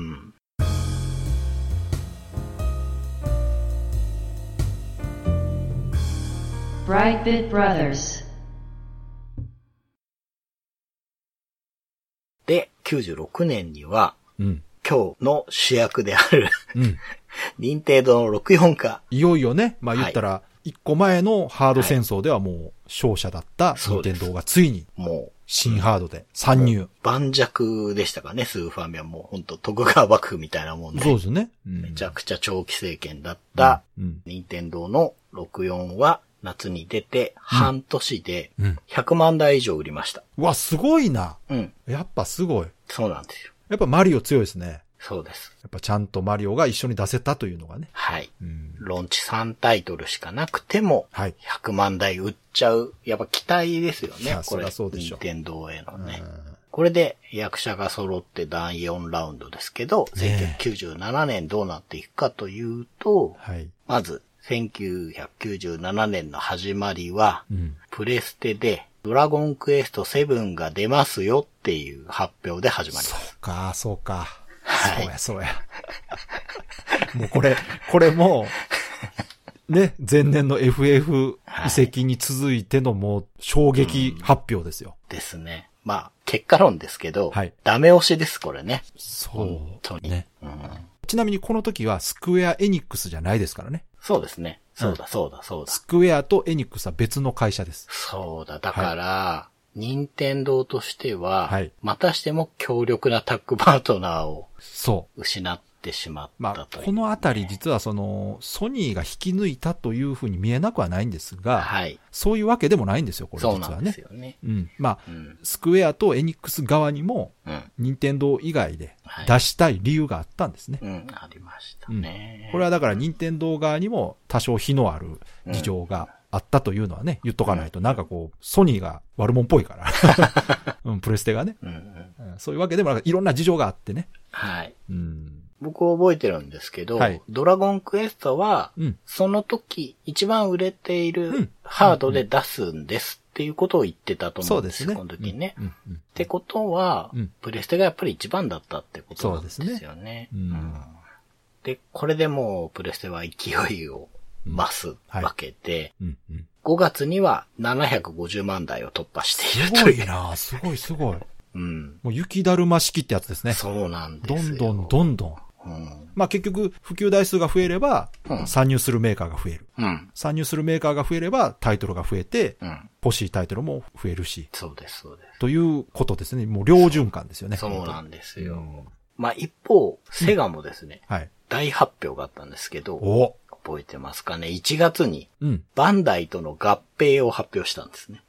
Brightbit Brothers で、96年には、今日の主役である、任天堂の64化。 いよいよね、言ったら、一個前のハード戦争ではもう勝者だった任天堂がついに、もう新ハードで参入。 盤石でしたかね、スーファミはもう本当徳川幕府みたいなもんで。 そうですね。 めちゃくちゃ長期政権だった任天堂の64は夏に出て半年で100万台以上売りました。 うわ、すごいな。やっぱすごい。 そうなんですよ。 やっぱマリオ強いですね。 そうです。 やっぱちゃんとマリオが一緒に出せたというのがね。 はい。ローンチ3タイトルしかなくても、100万台売っちゃう。やっぱ期待ですよね。これ、任天堂へのね。これで役者が揃って第4ラウンドですけど、1997年どうなっていくかというと、まず、1997年の始まりは、プレステでドラゴンクエスト7が出ますよっていう発表で始まります。 そうか。そうや。もうこれも、ね、前年の FF 移籍に続いてのもう衝撃発表ですよ。 ですね。結果論ですけど、ダメ押しです、これね。 そうね。ちなみにこの時はスクエアエニックスじゃないですからね。 そうですね。そうだ。 スクエアとエニックスは別の会社です。 そうだ。だから、任天堂としては、またしても強力なタッグパートナーを失ってしまったという、 このあたり実はソニーが引き抜いたというふうに見えなくはないんですが、そういうわけでもないんですよ、これ実はね。そうなんですよね。スクエアとエニックス側にも、任天堂以外で出したい理由があったんですね。 ありましたね。 これはだから任天堂側にも多少非のある事情があったというのはね、言っとかないと、なんかソニーが悪者っぽいから。プレステがね、そういうわけでもなんかいろんな事情があってね。 僕覚えてるんですけど、ドラゴンクエストは、その時一番売れているハードで出すんですっていうことを言ってたと思うんですよ、この時にね。ってことは、プレステがやっぱり一番だったってことなんですよね。で、これでもうプレステは勢いをマス分けて、5月には750万台を突破しているという。 すごいな、すごいすごい。 うん。 もう雪だるま式ってやつですね。 そうなんですよ。 どんどん。うん、まあ結局、普及台数が増えれば、参入するメーカーが増える。うん、参入するメーカーが増えれば、タイトルが増えて、欲しいタイトルも増えるし。 そうです、そうです。 ということですね。もう両循環ですよね。 そうなんですよ。まあ一方、セガもですね、はい、大発表があったんですけど、覚えてますかね ?1 月に、バンダイとの合併を発表したんですね。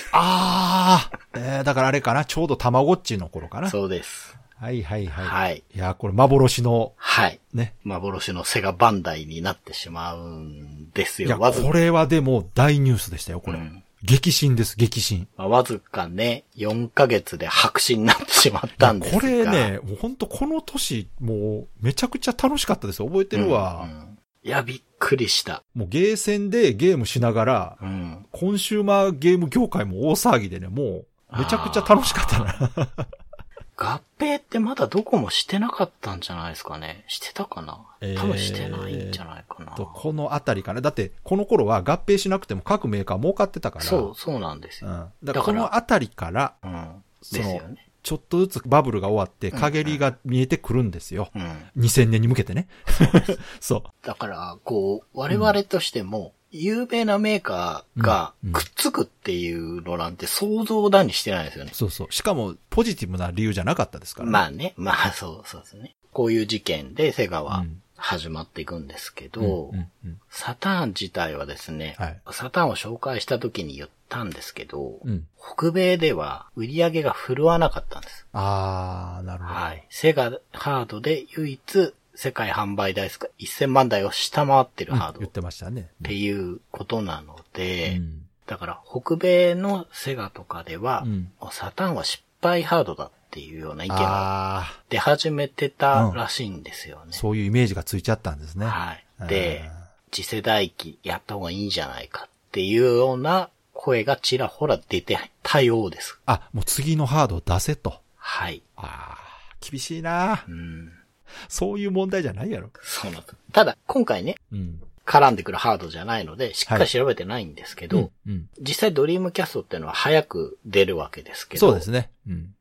だからあれかな、ちょうどたまごっちの頃かな。 そうです。 はいはいはい。はい。いや、これ幻の。 はい。ね。幻のセガバンダイになってしまうんですよ。 いや、これはでも大ニュースでしたよ、これ。激震です、激震。 わずかね、4ヶ月で白紙になってしまったんですが。 これね、もう本当この年、もうめちゃくちゃ楽しかったですよ。覚えてるわ。 いや、びっくりした。 もうゲーセンでゲームしながら、コンシューマーゲーム業界も大騒ぎでね、もうめちゃくちゃ楽しかったな。 合併ってまだどこもしてなかったんじゃないですかね。してたかな、多分してないんじゃないかな。 このあたりかな。だって、この頃は合併しなくても各メーカー儲かってたから。 そうなんですよ。 だからこのあたりから、 ですよね。 ちょっとずつバブルが終わって、陰りが見えてくるんですよ。2000年に向けてね。そう。 だから、我々としても、有名なメーカーがくっつくっていうのなんて想像だにしてないですよね。 そうそう。しかも、ポジティブな理由じゃなかったですからね。 まあね。まあそうですね。こういう事件でセガは始まっていくんですけど、サターン自体はですね、サターンを紹介した時に言ったんですけど、北米では売り上げが振るわなかったんです。 なるほど。 はい。セガハードで唯一、世界販売台数が1000万台を下回ってるハード。 言ってましたね。 っていうことなので、だから北米のセガとかでは、サターンは失敗ハードだっていうような意見が出始めてたらしいんですよね。 そういうイメージがついちゃったんですね。 はい。で、次世代機やった方がいいんじゃないかっていうような声がちらほら出てたようです。 もう次のハードを出せと。 はい。 厳しいな。そういう問題じゃないやろ。 そうなんです。ただ、今回ね、絡んでくるハードじゃないので、しっかり調べてないんですけど、実際ドリームキャストっていうのは早く出るわけですけど、 そうですね。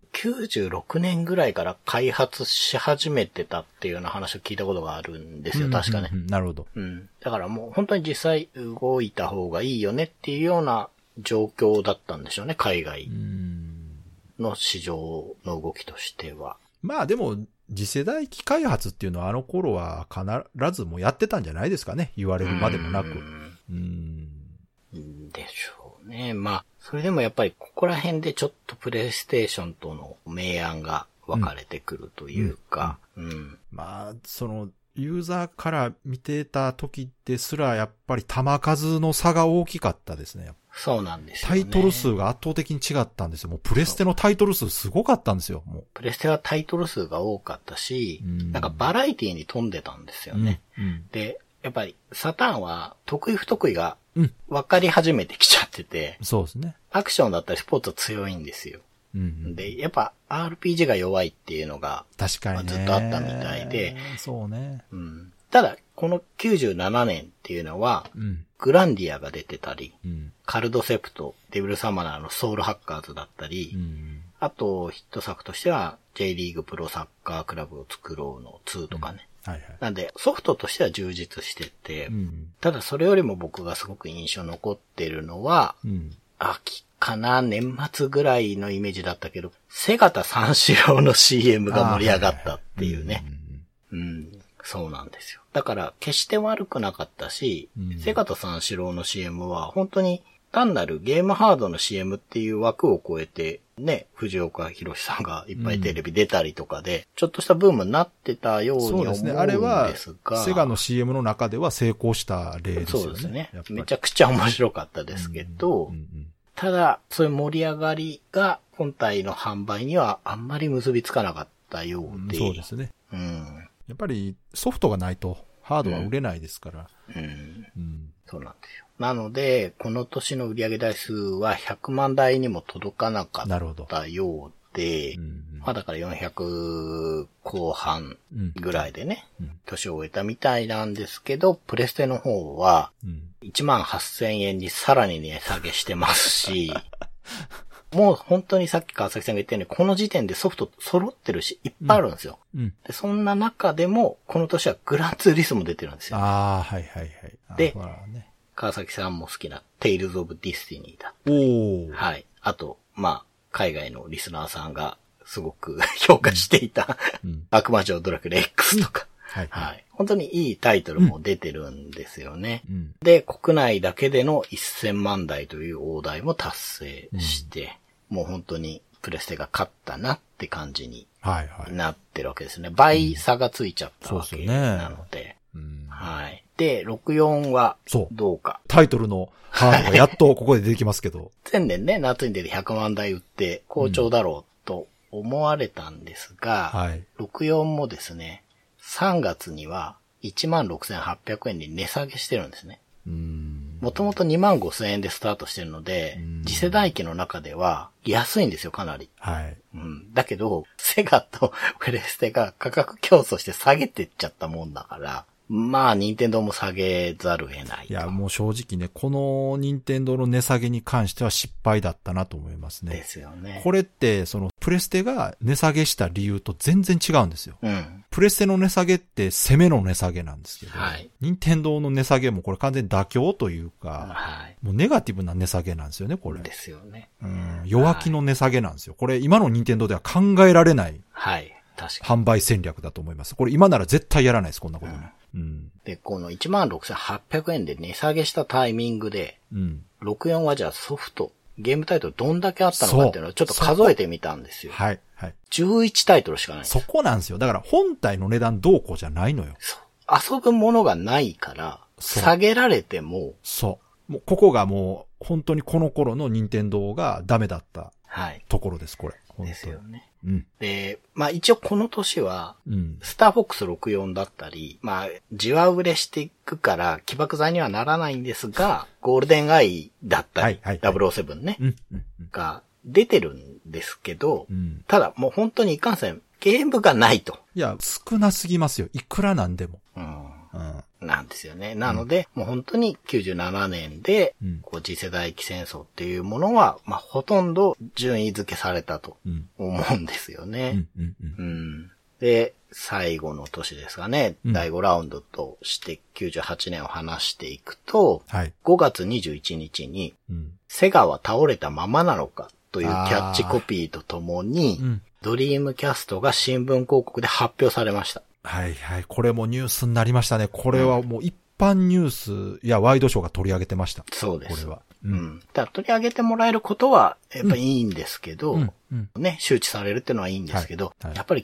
96年ぐらいから開発し始めてたっていうような話を聞いたことがあるんですよ、確かね。 なるほど。 だからもう本当に実際動いた方がいいよねっていうような状況だったんでしょうね、海外の市場の動きとしては。 まあでも、次世代機開発っていうのはあの頃は必ずもやってたんじゃないですかね。言われるまでもなく。 でしょうね。まあ、それでもやっぱりここら辺でちょっとプレイステーションとの明暗が分かれてくるというか。 まあ、ユーザーから見てた時ですらやっぱり弾数の差が大きかったですね。 そうなんですよね。 タイトル数が圧倒的に違ったんですよ。もうプレステのタイトル数すごかったんですよ。もうプレステはタイトル数が多かったし、なんかバラエティに富んでたんですよね。で、やっぱりサターンは得意不得意が分かり始めてきちゃってて、 そうですね。 アクションだったりスポーツは強いんですよ。で、やっぱ RPG が弱いっていうのが確かにね、 ずっとあったみたいで、 そうね。 ただ、この97年っていうのは、グランディアが出てたり、カルドセプト、デビルサマナーのソウルハッカーズだったり、あとヒット作としては J リーグプロサッカークラブを作ろうの2とかね。なんで、ソフトとしては充実してて、ただそれよりも僕がすごく印象残ってるのは、秋かな、年末ぐらいのイメージだったけど、セガタ三四郎の CM が盛り上がったっていうね。そうなんですよ。だから、決して悪くなかったし、セガタ三四郎の CM は本当に単なるゲームハードの CM っていう枠を超えて、ね、藤岡弘さんがいっぱいテレビ出たりとかで、ちょっとしたブームになってたように思うんですが。そうですね。 あれは、セガの CM の中では成功した例ですよね。 そうですね。めちゃくちゃ面白かったですけど、ただ、そういう盛り上がりが本体の販売にはあんまり結びつかなかったようで。 そうですね。やっぱりソフトがないとハードは売れないですから。 そうなんですよ。なので、この年の売上台数は100万台にも届かなかったようで、 まあだから400後半ぐらいでね、年を終えたみたいなんですけど、プレステの方は、18,000円にさらに値下げしてますし、もう本当にさっき川崎さんが言ったように、この時点でソフト揃ってるし、いっぱいあるんですよ。でそんな中でも、この年はグランツーリスモ出てるんですよ。 はいはいはい。 で、川崎さんも好きな、テイルズ・オブ・ディスティニーだったり。はい。あと、まあ、海外のリスナーさんがすごく評価していた、悪魔城ドラクレ X とか。はい。本当にいいタイトルも出てるんですよね。で、国内だけでの1000万台という大台も達成して、もう本当にプレステが勝ったなって感じになってるわけですね。倍差がついちゃったわけなので。はい。で、64はどうか。 タイトルのハードがやっとここで出てきますけど。 前年ね、夏に出て100万台売って好調だろうと思われたんですが、64もですね、3月には 16,800 円に値下げしてるんですね。もともと 25,000 円でスタートしてるので、次世代機の中では安いんですよ、かなり。だけど、セガとプレステが価格競争して下げてっちゃったもんだから、まあ、任天堂も下げざるを得ない。 いや、もう正直ね、この任天堂の値下げに関しては失敗だったなと思いますね。 ですよね。 これって、プレステが値下げした理由と全然違うんですよ。プレステの値下げって攻めの値下げなんですけど、任天堂の値下げもこれ完全に妥協というか、もうネガティブな値下げなんですよね、これ。 ですよね。 弱気の値下げなんですよ。これ今の任天堂では考えられない。販売戦略だと思います。これ今なら絶対やらないです、こんなことね。 で、この 16,800 円で値下げしたタイミングで、64はじゃあソフト、ゲームタイトルどんだけあったのかっていうのをちょっと数えてみたんですよ。11タイトルしかないんですよ。 そこなんですよ。だから本体の値段どうこうじゃないのよ。 遊ぶものがないから、下げられても。 もうここがもう本当にこの頃の任天堂がダメだったところです、これ。 ですよね。で、まあ一応この年は、スターフォックス64だったり、まあ、じわ売れしていくから起爆剤にはならないんですが、ゴールデンアイだったり、007ね、が出てるんですけど、ただもう本当にいかんせん、ゲームがないと。 いや、少なすぎますよ。いくらなんでも。 なんですよね。なので、もう本当に97年で、次世代機戦争っていうものは、まあ、ほとんど順位付けされたと思うんですよね。で、最後の年ですかね、第5ラウンドとして98年を話していくと、5月21日に、セガは倒れたままなのかというキャッチコピーとともに、ドリームキャストが新聞広告で発表されました。 これもニュースになりましたね。これはもう一般ニュースやワイドショーが取り上げてました。 そうです。 これは。 だから取り上げてもらえることはやっぱいいんですけど、ね、周知されるっていうのはいいんですけど、やっぱり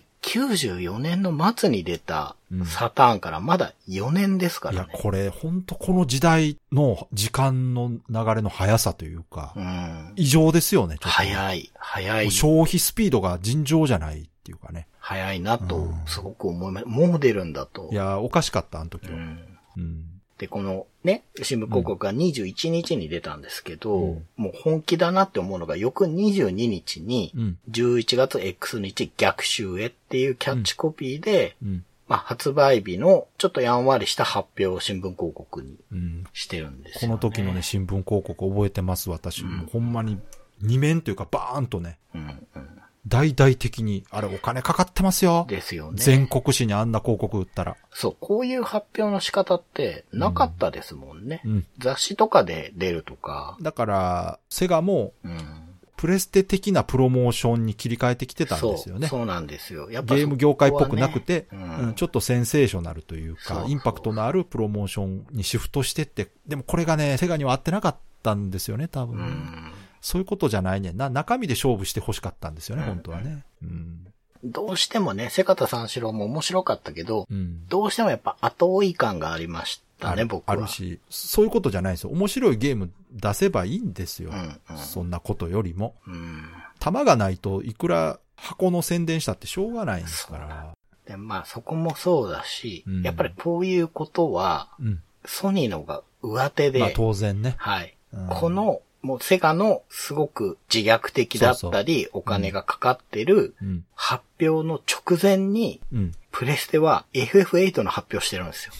94年の末に出たサターンからまだ4年ですからね。 いや、これ本当この時代の時間の流れの速さというか、異常ですよね。ちょっと早い。 消費スピードが尋常じゃないっていうかね。 早いなと、すごく思います。もう出るんだと。 いや、おかしかった、あの時は。 で、このね、新聞広告が21日に出たんですけど、もう本気だなって思うのが、翌22日に、11月 X 日逆襲へっていうキャッチコピーで、まあ、発売日のちょっとやんわりした発表を新聞広告にしてるんですよね。 この時のね、新聞広告覚えてます、私。ほんまに2面というかバーンとね。大々的に、あれお金かかってますよ。 ですよね。 全国紙にあんな広告売ったら。 そう、こういう発表の仕方ってなかったですもんね。雑誌とかで出るとか。 だから、セガも、プレステ的なプロモーションに切り替えてきてたんですよね。 そうなんですよ。やっぱゲーム業界っぽくなくて、ちょっとセンセーショナルというか、インパクトのあるプロモーションにシフトしてって、でもこれがね、セガには合ってなかったんですよね、多分。そういうことじゃないねんな。中身で勝負して欲しかったんですよね、本当はね。 どうしてもね、瀬方三四郎も面白かったけど、どうしてもやっぱ後追い感がありましたね、僕は。 あるし、そういうことじゃないですよ。面白いゲーム出せばいいんですよ。そんなことよりも。弾がないといくら箱の宣伝したってしょうがないんですから。 で、まあそこもそうだし、やっぱりこういうことは、ソニーの方が上手で、 まあ当然ね。 この、 もうセガのすごく自虐的だったり、お金がかかってる発表の直前に、プレステは FF8 の発表してるんですよ。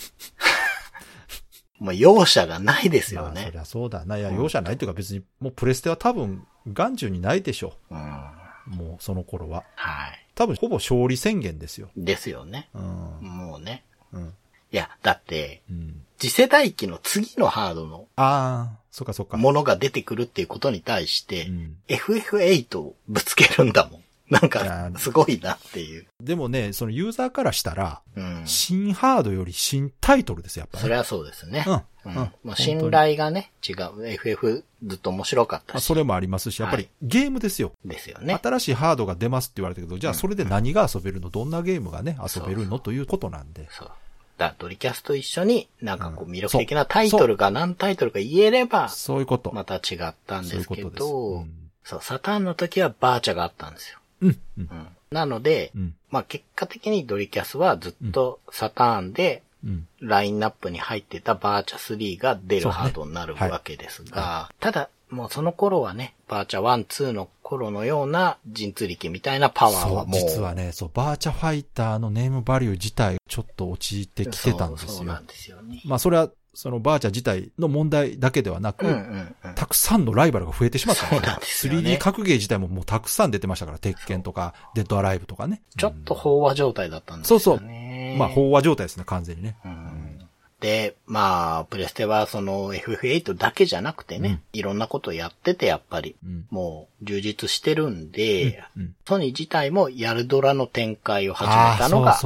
もう容赦がないですよね。 そりゃそうだな。いや、容赦ないっていうか別に、もうプレステは多分、眼中にないでしょ。もうその頃は。はい。多分ほぼ勝利宣言ですよ。 ですよね。もうね。いや、だって、次世代機の次のハードの、 そっかそっか。 ものが出てくるっていうことに対して、FF8 をぶつけるんだもん。なんか、すごいなっていう。 でもね、そのユーザーからしたら、新ハードより新タイトルですよ、やっぱり。 それはそうですね。まあ、信頼がね、違う。FF ずっと面白かったし。 それもありますし、やっぱりゲームですよ。 ですよね。 新しいハードが出ますって言われたけど、じゃあそれで何が遊べるの、どんなゲームがね、遊べるのということなんで。 そう。ドリキャスと一緒になんかこう魅力的なタイトルが何タイトルか言えれば、 そういうこと。 また違ったんですけど、そう、サターンの時はバーチャがあったんですよ。なので、まあ結果的にドリキャスはずっとサターンで、ラインナップに入ってたバーチャ3が出るハードになるわけですが、ただ、もうその頃はね、バーチャ1、2の頃のような神通力みたいなパワーはもう。 実はね、バーチャファイターのネームバリュー自体ちょっと陥ってきてたんですよ。 そうなんですよね。 まあそれは、そのバーチャ自体の問題だけではなく、たくさんのライバルが増えてしまったんですよ。3D 格ゲー自体ももうたくさん出てましたから、鉄拳とか、デッドアライブとかね。 ちょっと飽和状態だったんですよね。 そうそう。まあ飽和状態ですね、完全にね。 で、まあ、プレステはその FF8 だけじゃなくてね、いろんなことやっててやっぱり、もう充実してるんで、ソニー自体もヤルドラの展開を始めたのが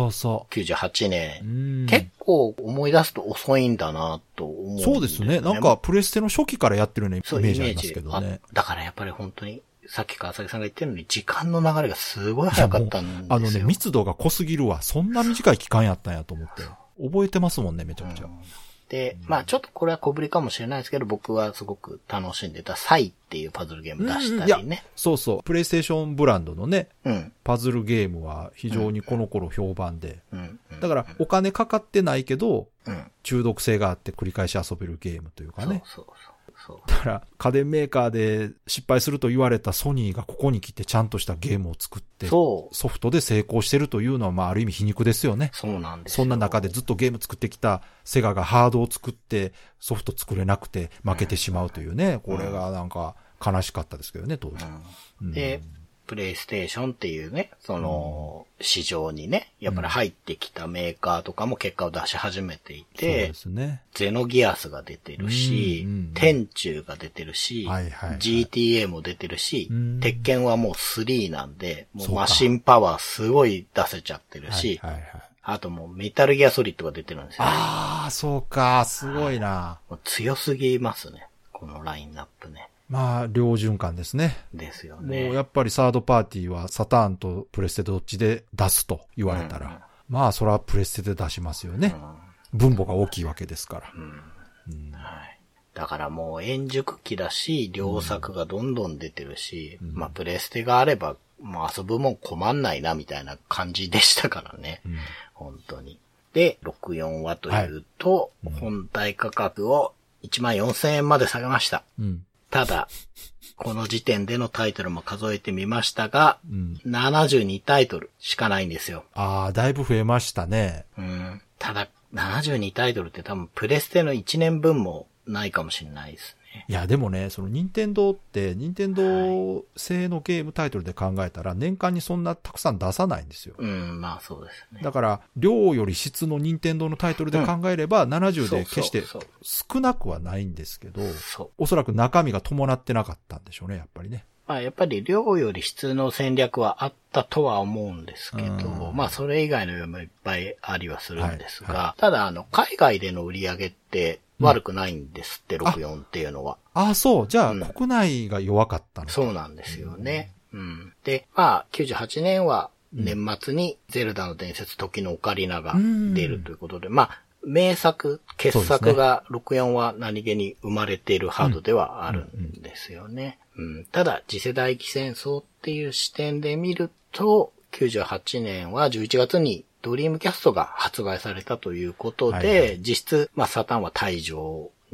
98年。結構思い出すと遅いんだなと思うんですよね。 そうですね。なんかプレステの初期からやってるようなイメージありますけどね。 だからやっぱり本当に、さっき川崎さんが言ってるように時間の流れがすごい早かったんですよ。 密度が濃すぎるわ。そんな短い期間やったんやと思って。覚えてますもんね、めちゃくちゃ。 で、まあちょっとこれは小ぶりかもしれないですけど、僕はすごく楽しんでたサイっていうパズルゲーム出したりね。 そうそう。プレイステーションブランドのね、パズルゲームは非常にこの頃評判で。だからお金かかってないけど、中毒性があって繰り返し遊べるゲームというかね。だから家電メーカーで失敗すると言われたソニーがここに来てちゃんとしたゲームを作って、ソフトで成功してるというのはまあある意味皮肉ですよね。 そうなんですよ。 そんな中でずっとゲーム作ってきたセガがハードを作ってソフト作れなくて負けてしまうというね。これがなんか悲しかったですけどね、当時。 で、プレイステーションっていうね、その、市場にね、やっぱり入ってきたメーカーとかも結果を出し始めていて、そうですね。ゼノギアスが出てるし、天柱が出てるし、GTA も出てるし、鉄拳はもう3なんで、もうマシンパワーすごい出せちゃってるし、あともうメタルギアソリッドが出てるんですよ、ね。 ああ、そうか、すごいな。 強すぎますね、このラインナップね。 まあ、両循環ですね。 ですよね。 もうやっぱりサードパーティーはサターンとプレステどっちで出すと言われたら、まあ、それはプレステで出しますよね。分母が大きいわけですから。だからもう円熟期だし、良作がどんどん出てるし、まあ、プレステがあれば、もう遊ぶもん困んないな、みたいな感じでしたからね。本当に。で、64はというと、本体価格を14,000円まで下げました。ただ、この時点でのタイトルも数えてみましたが、72タイトルしかないんですよ。ああ、だいぶ増えましたね。 ただ、72タイトルって多分プレステの1年分もないかもしれないですね。 いや、でもね、その任天堂って、任天堂製のゲームタイトルで考えたら、年間にそんなたくさん出さないんですよ。 まあそうですね。 だから、量より質の任天堂のタイトルで考えれば、70で決して少なくはないんですけど、おそらく中身が伴ってなかったんでしょうね、やっぱりね。 まあやっぱり量より質の戦略はあったとは思うんですけど、まあそれ以外の要因もいっぱいありはするんですが、ただ海外での売り上げって、悪くないんですって、64っていうのは。 そう。じゃあ、国内が弱かったのか。 そうなんですよね。で、まあ、98年は年末にゼルダの伝説時のオカリナが出るということで、まあ、名作、傑作が64は何気に生まれているハードではあるんですよね。ただ、次世代機戦争っていう視点で見ると、98年は11月にドリームキャストが発売されたということで、実質、まあ、サターンは退場に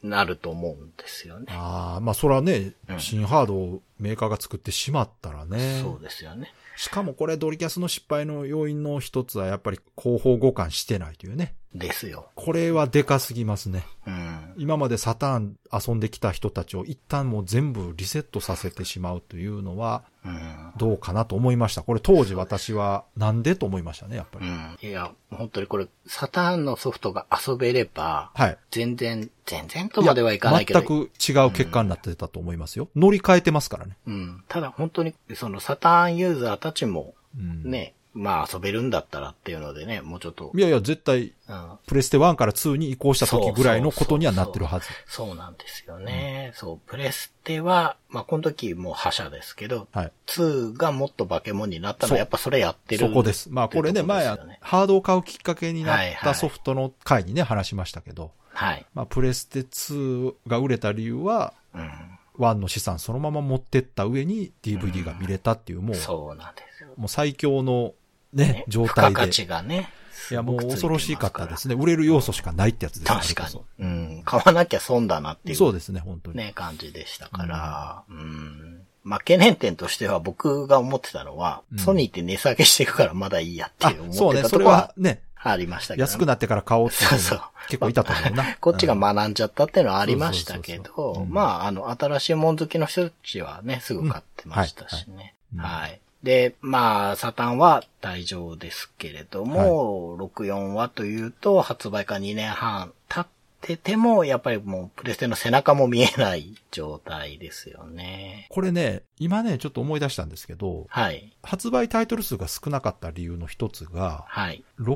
なると思うんですよね。 ああ、まあそれはね、新ハードをメーカーが作ってしまったらね。 そうですよね。 しかもこれドリキャスの失敗の要因の一つはやっぱり広報互換してないというね。 ですよ。 これはでかすぎますね。 うん。 今までサターン遊んできた人たちを一旦もう全部リセットさせてしまうというのは、どうかなと思いました。これ当時私はなんでと思いましたね、やっぱり。 いや、本当にこれ、サターンのソフトが遊べれば、はい。全然とまではいかないけど。 全く違う結果になってたと思いますよ。乗り換えてますからね。 ただ本当に、そのサターンユーザーたちも、ね、まあ遊べるんだったらっていうのでね、もうちょっと。 いやいや、絶対、プレステ1から2に移行した時ぐらいのことにはなってるはず。 そうなんですよね。プレステは、まあこの時もう覇者ですけど、はい、2がもっと化け物になったのはやっぱそれやってる。 そこです。まあこれね、前、ハードを買うきっかけになったソフトの回にね、話しましたけど、はい。まあプレステ2が売れた理由は、1の資産そのまま持ってった上に DVD が見れたっていう、もう、 そうなんですよ。 もう最強のね、状態で。 付加価値がね。 いや、もう恐ろしかったですね。売れる要素しかないってやつですね。 確かに。買わなきゃ損だなっていう。 そうですね、本当に。 ね、感じでしたから。まあ、懸念点としては僕が思ってたのは、ソニーって値下げしていくからまだいいやっていう思ってたところは。そうね、それはね。ありましたけど、 安くなってから買おうって結構いたと思うな。 こっちが学んじゃったっていうのはありましたけど、まあ、新しいもん好きの人たちはね、すぐ買ってましたしね。はい。で、まあ、サタンは大丈夫ですけれども、64はというと、発売から2年半経ってても、やっぱりもうプレステの背中も見えない状態ですよね。 これね、今ね、ちょっと思い出したんですけど、はい。発売タイトル数が少なかった理由の一つが、はい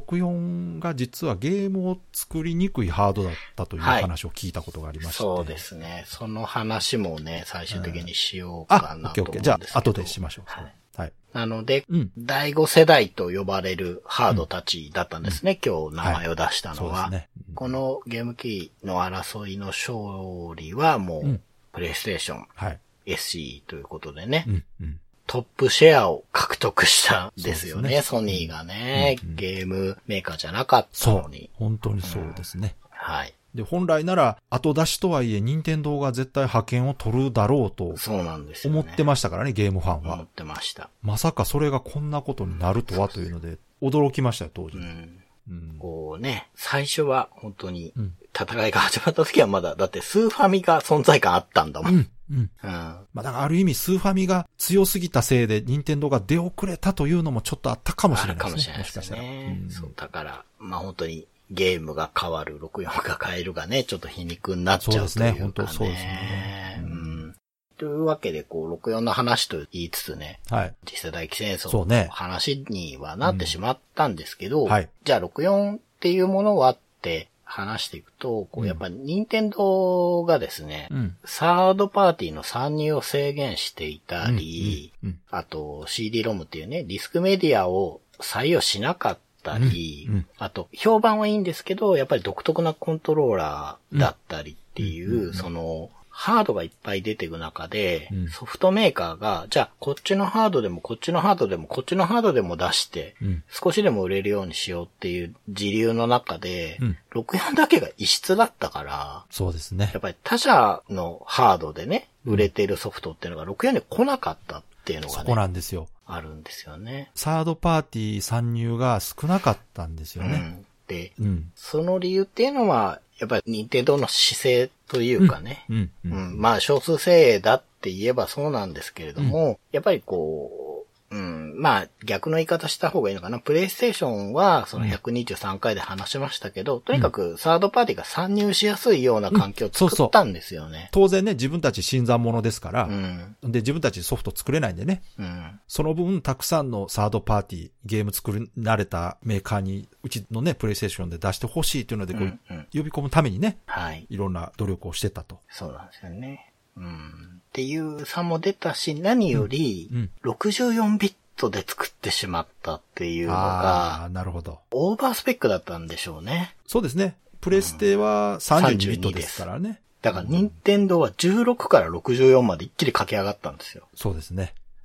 。64が実はゲームを作りにくいハードだったという話を聞いたことがありまして、 そうですね。その話もね、最終的にしようかなと思うんですけど。 オッケー。じゃあ、後でしましょう。はい。はい。 なので、第5世代と呼ばれるハードたちだったんですね、今日名前を出したのは。はい、そうですね。このゲーム機の争いの勝利はもう、プレイステーション、はい、SE ということでね、トップシェアを獲得したんですよね、ソニーがね、ゲームメーカーじゃなかったのに。 本当にそうですね。 はい。 で、本来なら、後出しとはいえ、任天堂が絶対覇権を取るだろうと、 そうなんですよね。 思ってましたからね、ゲームファンは。 思ってました。 まさかそれがこんなことになるとはというので、驚きましたよ、当時。 こうね、最初は本当に、戦いが始まった時はまだ、だってスーファミが存在感あったんだもん。 まあだからある意味スーファミが強すぎたせいで任天堂が出遅れたというのもちょっとあったかもしれないですね。 かもしれないですね。そう、だから、まあ本当にゲームが変わる、64が変えるがね、ちょっと皮肉になっちゃうというかね。そうですね、本当そうですね。というわけで、こう、64の話と言いつつね、はい、次世代機戦争の話にはなってしまったんですけど、はい、じゃあ64っていうものはって話していくと、こうやっぱり任天堂がですね、サードパーティーの参入を制限していたり、あと CD-ROM っていうね、ディスクメディアを採用しなかったり、あと評判はいいんですけど、やっぱり独特なコントローラーだったりっていう、その、ハードがいっぱい出てく中で、ソフトメーカーが、じゃあ、こっちのハードでも、こっちのハードでも、こっちのハードでも出して、少しでも売れるようにしようっていう時流の中で、64だけが異質だったから、 そうですね。 やっぱり他社のハードでね、売れているソフトっていうのが64に来なかったっていうのがね、 そこなんですよ。 あるんですよね。 サードパーティー参入が少なかったんですよね。 で、その理由っていうのは、やっぱり任天堂の姿勢というかね、まあ少数精鋭だって言えばそうなんですけれども、やっぱりこう、まあ逆の言い方した方がいいのかな。プレイステーションはその123回で話しましたけど、とにかくサードパーティーが参入しやすいような環境を作ったんですよね。 当然ね、自分たち新参者ですから、で自分たちソフト作れないんでね、その分たくさんのサードパーティー、ゲーム作り慣れたメーカーにうちのね、プレイステーションで出してほしいというのでこう、呼び込むためにね、いろんな努力をしてたと。 そうなんですよね。っていう差も出たし、何より、64ビットで作ってしまったっていうのが、 なるほど。 オーバースペックだったんでしょうね。 そうですね。プレステは32ビットですからね。 だから、任天堂は16から64まで一気に駆け上がったんですよ。 そうですね。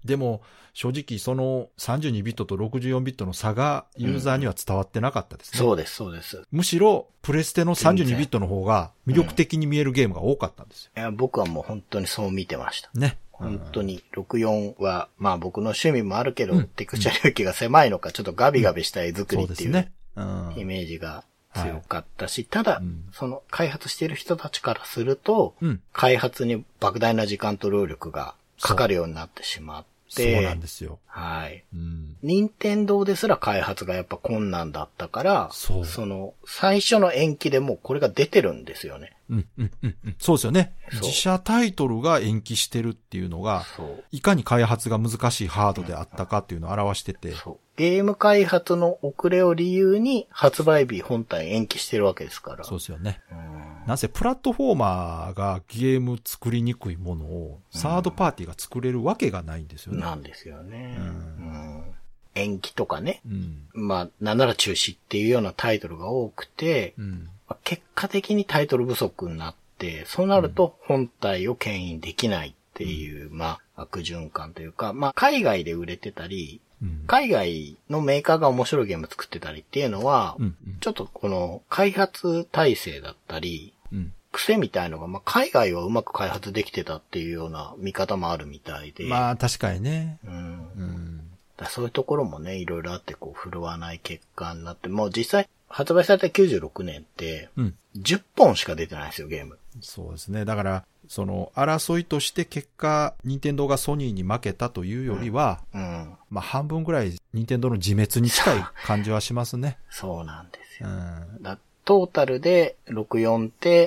でも、正直その32ビットと64ビットの差がユーザーには伝わってなかったですね。 そうです、そうです。 むしろ、プレステの32ビットの方が魅力的に見えるゲームが多かったんですよ。 いや、僕はもう本当にそう見てました。 ね。 本当に、64は、まあ僕の趣味もあるけど、テクスチャ領域が狭いのか、ちょっとガビガビした絵作りっていう、イメージが強かったし、ただ、その開発している人たちからすると、開発に莫大な時間と労力がかかるようになってしまって、 そうなんですよ。 はい。任天堂ですら開発がやっぱ困難だったから、その、最初の延期でもうこれが出てるんですよね。 そうですよね。自社タイトルが延期してるっていうのが、いかに開発が難しいハードであったかっていうのを表してて。 ゲーム開発の遅れを理由に発売日本体延期してるわけですから。 そうですよね。なぜプラットフォーマーがゲーム作りにくいものをサードパーティーが作れるわけがないんですよね。 なんですよね。延期とかね。まあ、なんなら中止っていうようなタイトルが多くて、結果的にタイトル不足になって、そうなると本体を牽引できないっていう、まあ、悪循環というか、まあ、海外で売れてたり、海外のメーカーが面白いゲーム作ってたりっていうのは、ちょっとこの開発体制だったり、癖みたいのが、まあ、海外はうまく開発できてたっていうような見方もあるみたいで。 まあ、確かにね。 だそういうところもね、いろいろあってこう、振るわない結果になって、もう実際、発売された96年って、10本しか出てないんですよ、ゲーム。 そうですね。だから、その、争いとして結果、任天堂がソニーに負けたというよりは、まあ半分ぐらい任天堂の自滅に近い感じはしますね。 そうなんですよ。トータルで64って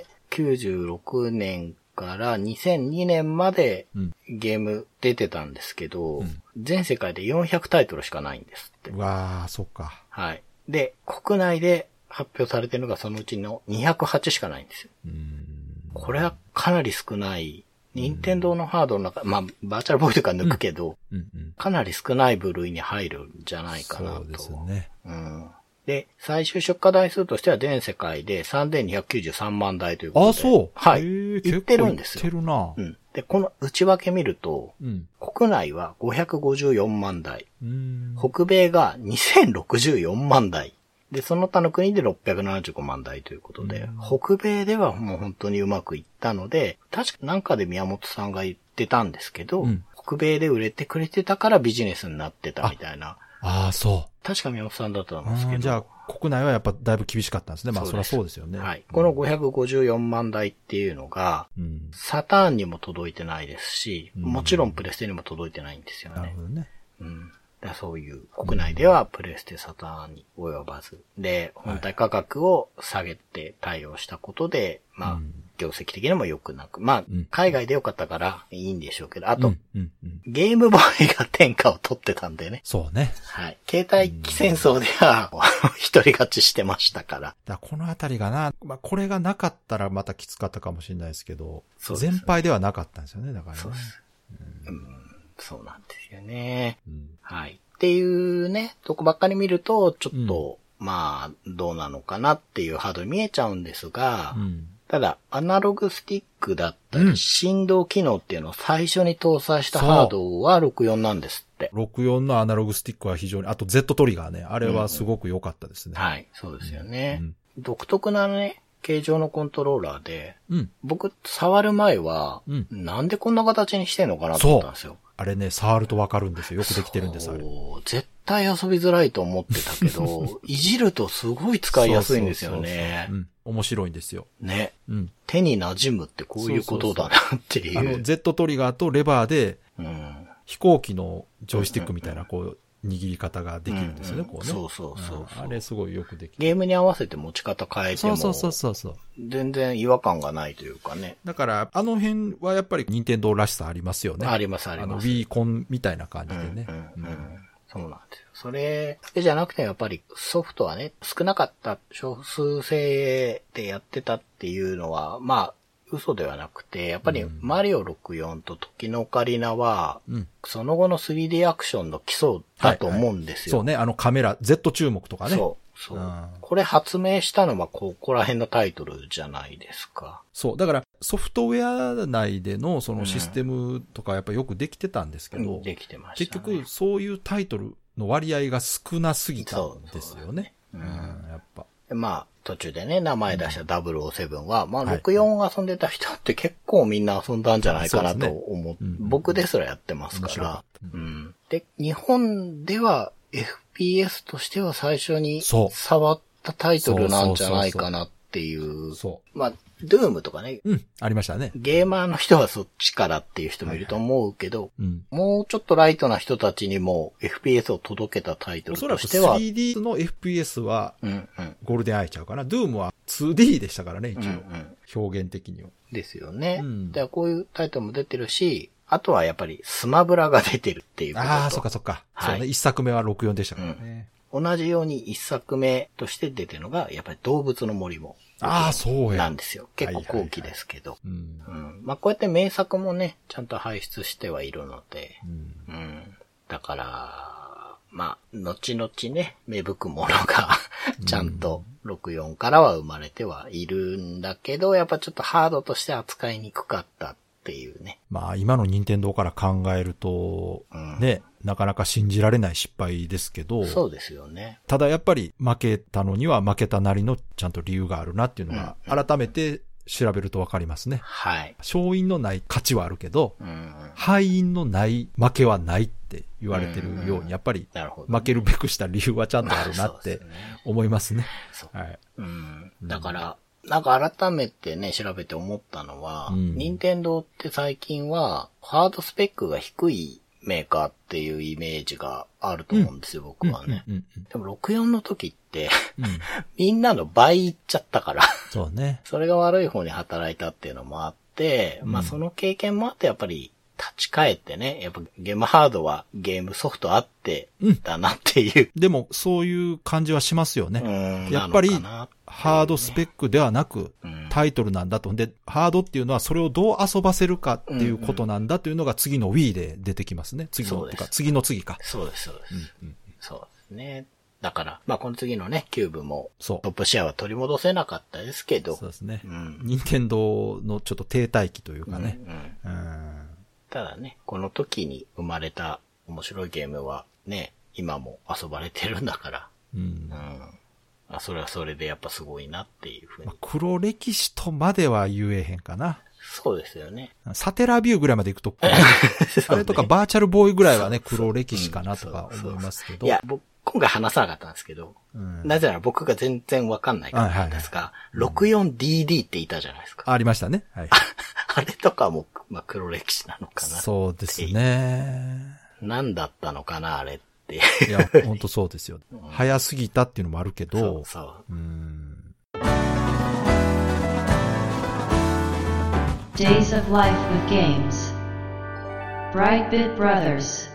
96年から2002年までゲーム出てたんですけど、全世界で400タイトルしかないんですって。 うわー、そっか。 はい。で、国内で発表されてるのがそのうちの208しかないんですよ。これはかなり少ない。任天堂のハードの中、まあ、バーチャルボーイとか抜くけど、かなり少ない部類に入るんじゃないかなと。 そうですね。 で、最終出荷台数としては全世界で3293万台ということで。 あ、そう。 はい。言ってるんですよ。 言ってるな。 で、この内訳見ると、国内は554万台。北米が2064万台。で、その他の国で675万台ということで、北米ではもう本当にうまくいったので、確かなんかで宮本さんが言ってたんですけど、北米で売れてくれてたからビジネスになってたみたいな。 ああ、そう。 確か宮本さんだったんですけど。 じゃあ、国内はやっぱだいぶ厳しかったんですね。まあ、そりゃそうですよね。 はい。この554万台っていうのが、サターンにも届いてないですし、もちろんプレステにも届いてないんですよね。 なるほどね。 そういう、国内ではプレステサターンに及ばず、で、本体価格を下げて対応したことで、まあ、業績的にも良くなく、まあ、海外で良かったからいいんでしょうけど、あと、ゲームボーイが天下を取ってたんでね。 そうね。 はい。携帯機戦争では、一人勝ちしてましたから。 このあたりがな、まあ、これがなかったらまたきつかったかもしれないですけど、全敗ではなかったんですよね、だからね。 そうです。そうなんですよね。はい。っていうね、とこばっかり見ると、ちょっと、まあ、どうなのかなっていうハードに見えちゃうんですが、ただ、アナログスティックだったり、振動機能っていうのを最初に搭載したハードは64なんですって。 64のアナログスティックは非常に、あと Z トリガーね、あれはすごく良かったですね。 はい、そうですよね。独特なね、形状のコントローラーで、僕、触る前は、なんでこんな形にしてんのかなと思ったんですよ。 あれね、触るとわかるんですよ。よくできてるんです、あれ。 絶対遊びづらいと思ってたけど、いじるとすごい使いやすいんですよね。 面白いんですよ。 ね。手に馴染むってこういうことだなっていう。 Z トリガーとレバーで、飛行機のジョイスティックみたいな、こう、握り方ができるんですよね、こうね。 そう。 あれすごいよくできる。 ゲームに合わせて持ち方変えても。 そう。 全然違和感がないというかね。 だから、あの辺はやっぱり任天堂らしさありますよね。 あります。 Wii コンみたいな感じでね。 そうなんですよ。それだけじゃなくて、やっぱりソフトはね、少なかった、少数制でやってたっていうのは、まあ、嘘ではなくて、やっぱりマリオ64と時のオカリナは、その後の 3D アクションの基礎だと思うんですよ。 そうね、カメラ、Z 注目とかね。 そう。これ発明したのはここら辺のタイトルじゃないですか。 そう。だからソフトウェア内でのそのシステムとかやっぱよくできてたんですけど、 できてましたね。 結局そういうタイトルの割合が少なすぎたんですよね。やっぱ。 まあ、途中でね、名前出した007は、まあ、64遊んでた人って結構みんな遊んだんじゃないかなと思って、僕ですらやってますから。で、日本では FPS としては最初に触ったタイトルなんじゃないかなっていう。まあ、ドゥームとかね。 ありましたね。 ゲーマーの人はそっちからっていう人もいると思うけど、もうちょっとライトな人たちにも FPS を届けたタイトルとしては。 おそらく 3D の FPS は、ゴールデンアイちゃうかな。ドゥームは 2D でしたからね、一応。表現的には。 ですよね。ではこういうタイトルも出てるし、あとはやっぱりスマブラが出てるっていうことと。 ああ、そっかそっか。そうね。一作目は64でしたからね。 同じように一作目として出てるのが、やっぱり動物の森も。 そうや。 なんですよ。結構後期ですけど。まあこうやって名作もね、ちゃんと輩出してはいるので。だから、まあ、後々ね、芽吹くものが、ちゃんと64からは生まれてはいるんだけど、やっぱちょっとハードとして扱いにくかったっていうね。 まあ今の任天堂から考えると、ね、なかなか信じられない失敗ですけど。 そうですよね。 ただやっぱり負けたのには負けたなりのちゃんと理由があるなっていうのが、改めて調べるとわかりますね。 はい。 勝因のない勝ちはあるけど、敗因のない負けはないって言われてるように、やっぱり負けるべくした理由はちゃんとあるなって思いますね。はい。 だから、なんか改めてね、調べて思ったのは、任天堂って最近はハードスペックが低いメーカーっていうイメージがあると思うんですよ、僕はね。でも64の時って、みんなの倍いっちゃったから。 そうね。 それが悪い方に働いたっていうのもあって、まあその経験もあってやっぱり立ち返ってね、やっぱゲームハードはゲームソフトあってだなっていう。 でもそういう感じはしますよね。やっぱりハードスペックではなくタイトルなんだと。で、ハードっていうのはそれをどう遊ばせるかっていうことなんだというのが次の Wii で出てきますね。次の次か。 そうです、そうです。そうですね。だから、まあこの次のね、キューブもトップシェアは取り戻せなかったですけど。 そうですね。任天堂のちょっと停滞期というかね。 ただね、この時に生まれた面白いゲームはね、今も遊ばれてるんだから。それはそれでやっぱすごいなっていうふうに。 黒歴史とまでは言えへんかな。 そうですよね。 サテラビューぐらいまで行くと、あれとかバーチャルボーイぐらいはね、黒歴史かなとか思いますけど。 いや、僕、今回話さなかったんですけど、なぜなら僕が全然わかんないからなんですが、64DD っていたじゃないですか。 ありましたね。はい。 あれとかも、まあ、黒歴史なのかな。 そうですね。 何だったのかな、あれって。 いや、本当そうですよ。早すぎたっていうのもあるけど。 Days of Life with Games Brightbit Brothers。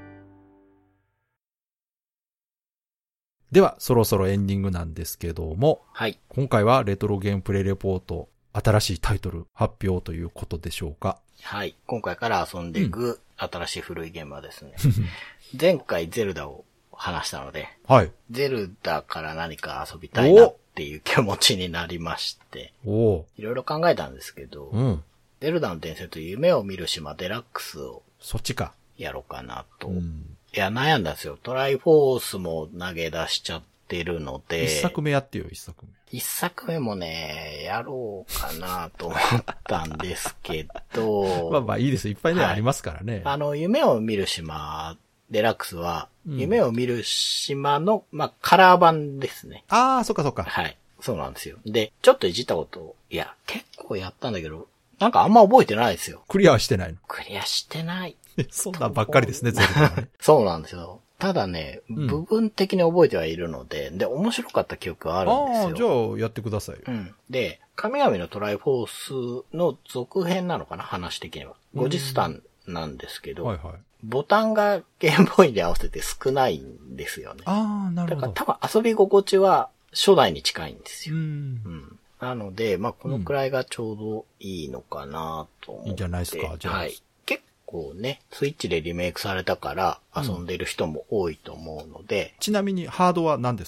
では、そろそろエンディングなんですけども、 はい。 今回はレトロゲームプレイレポート、新しいタイトル発表ということでしょうか。 はい。今回から遊んでいく新しい古いゲームはですね、前回ゼルダを話したので、 はい。 ゼルダから何か遊びたいなっていう気持ちになりまして、いろいろ考えたんですけど、ゼルダの伝説夢を見る島デラックスをそっちか。 やろうかなと。いや、悩んだんですよ。トライフォースも投げ出しちゃってるので。 一作目やってよ、一作目。 一作目もね、やろうかなと思ったんですけど。 まあまあいいです。いっぱいね、ありますからね。 夢を見る島デラックスは、夢を見る島の、まあ、カラー版ですね。 ああ、そっかそっか。 はい。そうなんですよ。で、ちょっといじったこと、いや、結構やったんだけど、なんかあんま覚えてないですよ。 クリアはしてないの？ クリアしてない。 そんなんばっかりですね、ゼルダはね。 そうなんですよ。ただね、部分的に覚えてはいるので、で、面白かった記憶があるんですよ。 じゃあ、やってください。 で、神々のトライフォースの続編なのかな、話的には。50スタンなんですけど、ボタンがゲームボーイで合わせて少ないんですよね。 なるほど。 だから多分遊び心地は初代に近いんですよ。なので、まあ、このくらいがちょうどいいのかなと思って。 いいんじゃないですか、じゃあ。 はい。結構ね、スイッチでリメイクされたから遊んでる人も多いと思うので。 ちなみにハードは何ですか？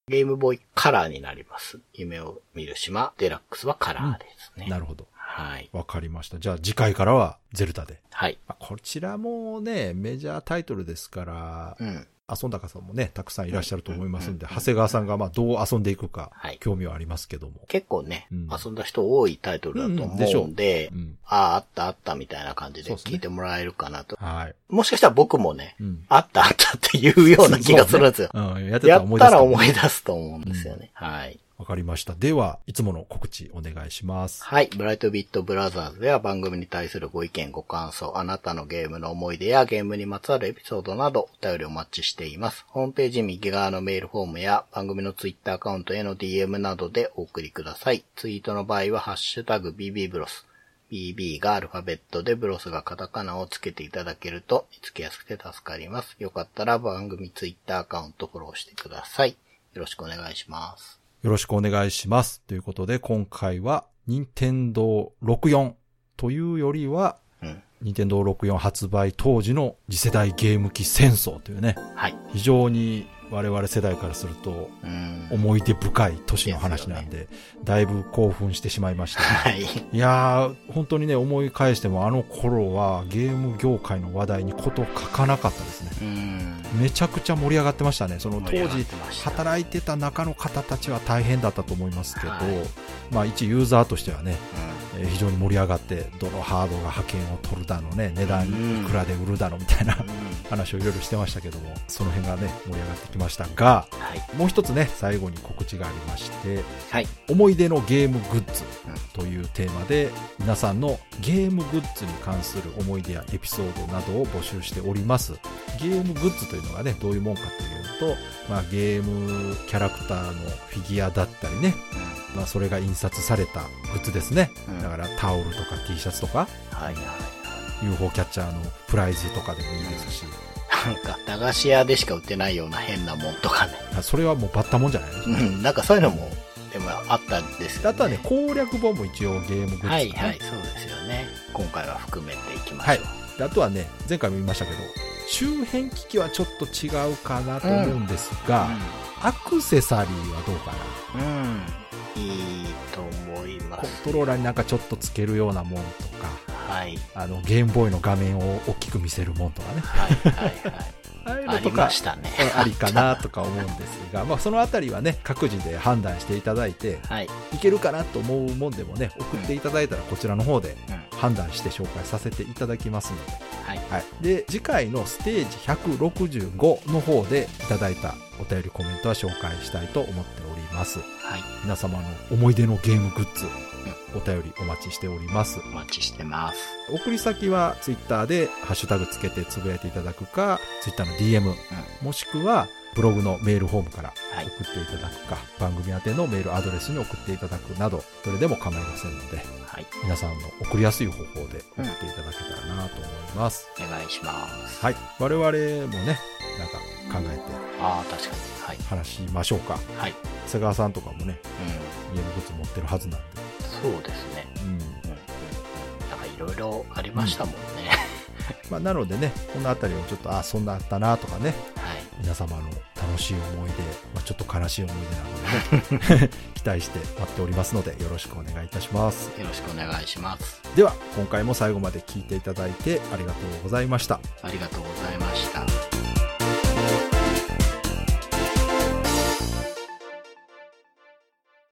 ゲームボーイカラーになります。夢を見る島デラックスはカラーですね。 なるほど。 はい。 わかりました。じゃあ次回からはゼルダで。 はい。 こちらもね、メジャータイトルですから、遊んだ方もね、たくさんいらっしゃると思いますんで、長谷川さんがどう遊んでいくか、興味はありますけども。 結構ね、遊んだ人多いタイトルだと思うんで、あったみたいな感じで聞いてもらえるかなと。はい。もしかしたら僕もね、あったっていうような気がするんですよ。やったら思い出すと思うんですよね。はい。 わかりました。では、いつもの告知お願いします。 はい。ブライトビットブラザーズでは番組に対するご意見、ご感想、あなたのゲームの思い出やゲームにまつわるエピソードなどお便りお待ちしています。ホームページ右側のメールフォームや番組のツイッターアカウントへの DM などでお送りください。ツイートの場合はハッシュタグ BB ブロス。BB がアルファベットでブロスがカタカナをつけていただけると見つけやすくて助かります。よかったら番組ツイッターアカウントフォローしてください。よろしくお願いします。 よろしくお願いします。ということで、今回は、任天堂64というよりは、任天堂64発売当時の次世代ゲーム機戦争というね、非常に我々世代からすると、思い出深い年の話なんで、だいぶ興奮してしまいました。いやー、本当にね、思い返してもあの頃はゲーム業界の話題にこと書かなかったですね。めちゃくちゃ盛り上がってましたね。その当時働いてた中の方たちは大変だったと思いますけど、まあ一ユーザーとしてはね、非常に盛り上がって、どのハードが覇権を取るだのね、値段いくらで売るだのみたいな話をいろいろしてましたけども、その辺がね、盛り上がってきましたが、もう一つね、最後に告知がありまして、思い出のゲームグッズというテーマで、皆さんのゲームグッズに関する思い出やエピソードなどを募集しております。ゲームグッズというのがね、どういうもんかというと、まあゲームキャラクターのフィギュアだったりね、まあそれが印刷されたグッズですね。だからタオルとか T シャツとか、UFO キャッチャーのプライズとかでもいいですし、 なんか駄菓子屋でしか売ってないような変なもんとかね。 それはもうバッタもんじゃないですか。 なんかそういうのもでもあったんですよね。 あとはね、攻略本も一応ゲームグッズ、ね、 そうですよね。今回は含めていきましょう。 あとはね、前回も言いましたけど、周辺機器はちょっと違うかなと思うんですが、アクセサリーはどうかな。 いいと思います。 コントローラーになんかちょっとつけるようなもんとか、ゲームボーイの画面を大きく見せるもんとかね。ああいうのとかありかなとか思うんですが、まあそのあたりはね、各自で判断していただいて、いけるかなと思うもんでもね、送っていただいたらこちらの方で判断して紹介させていただきますので、で次回のステージ165の方でいただいたお便りコメントは紹介したいと思っております。皆様の思い出のゲームグッズ、お便りお待ちしております。 お待ちしてます。 送り先はツイッターでハッシュタグつけてつぶやいていただくか、ツイッターの DM、もしくはブログのメールフォームから送っていただくか、番組宛てのメールアドレスに送っていただくなど、どれでも構いませんので、皆さんの送りやすい方法で送っていただけたらなと思います。 お願いします。 我々もね、なんか考えて、 確かに、 話しましょうか。長谷川さんとかもね、ゲームグッズ持ってるはずなんで。 そうですね。なんかいろいろありましたもんね。 まあなのでね、このあたりをちょっとそんなあったなとかね、皆様の楽しい思い出、まあ、ちょっと悲しい思い出なのでね期待して待っておりますので、よろしくお願いいたします。 よろしくお願いします。 では今回も最後まで聞いていただいてありがとうございました。 ありがとうございました。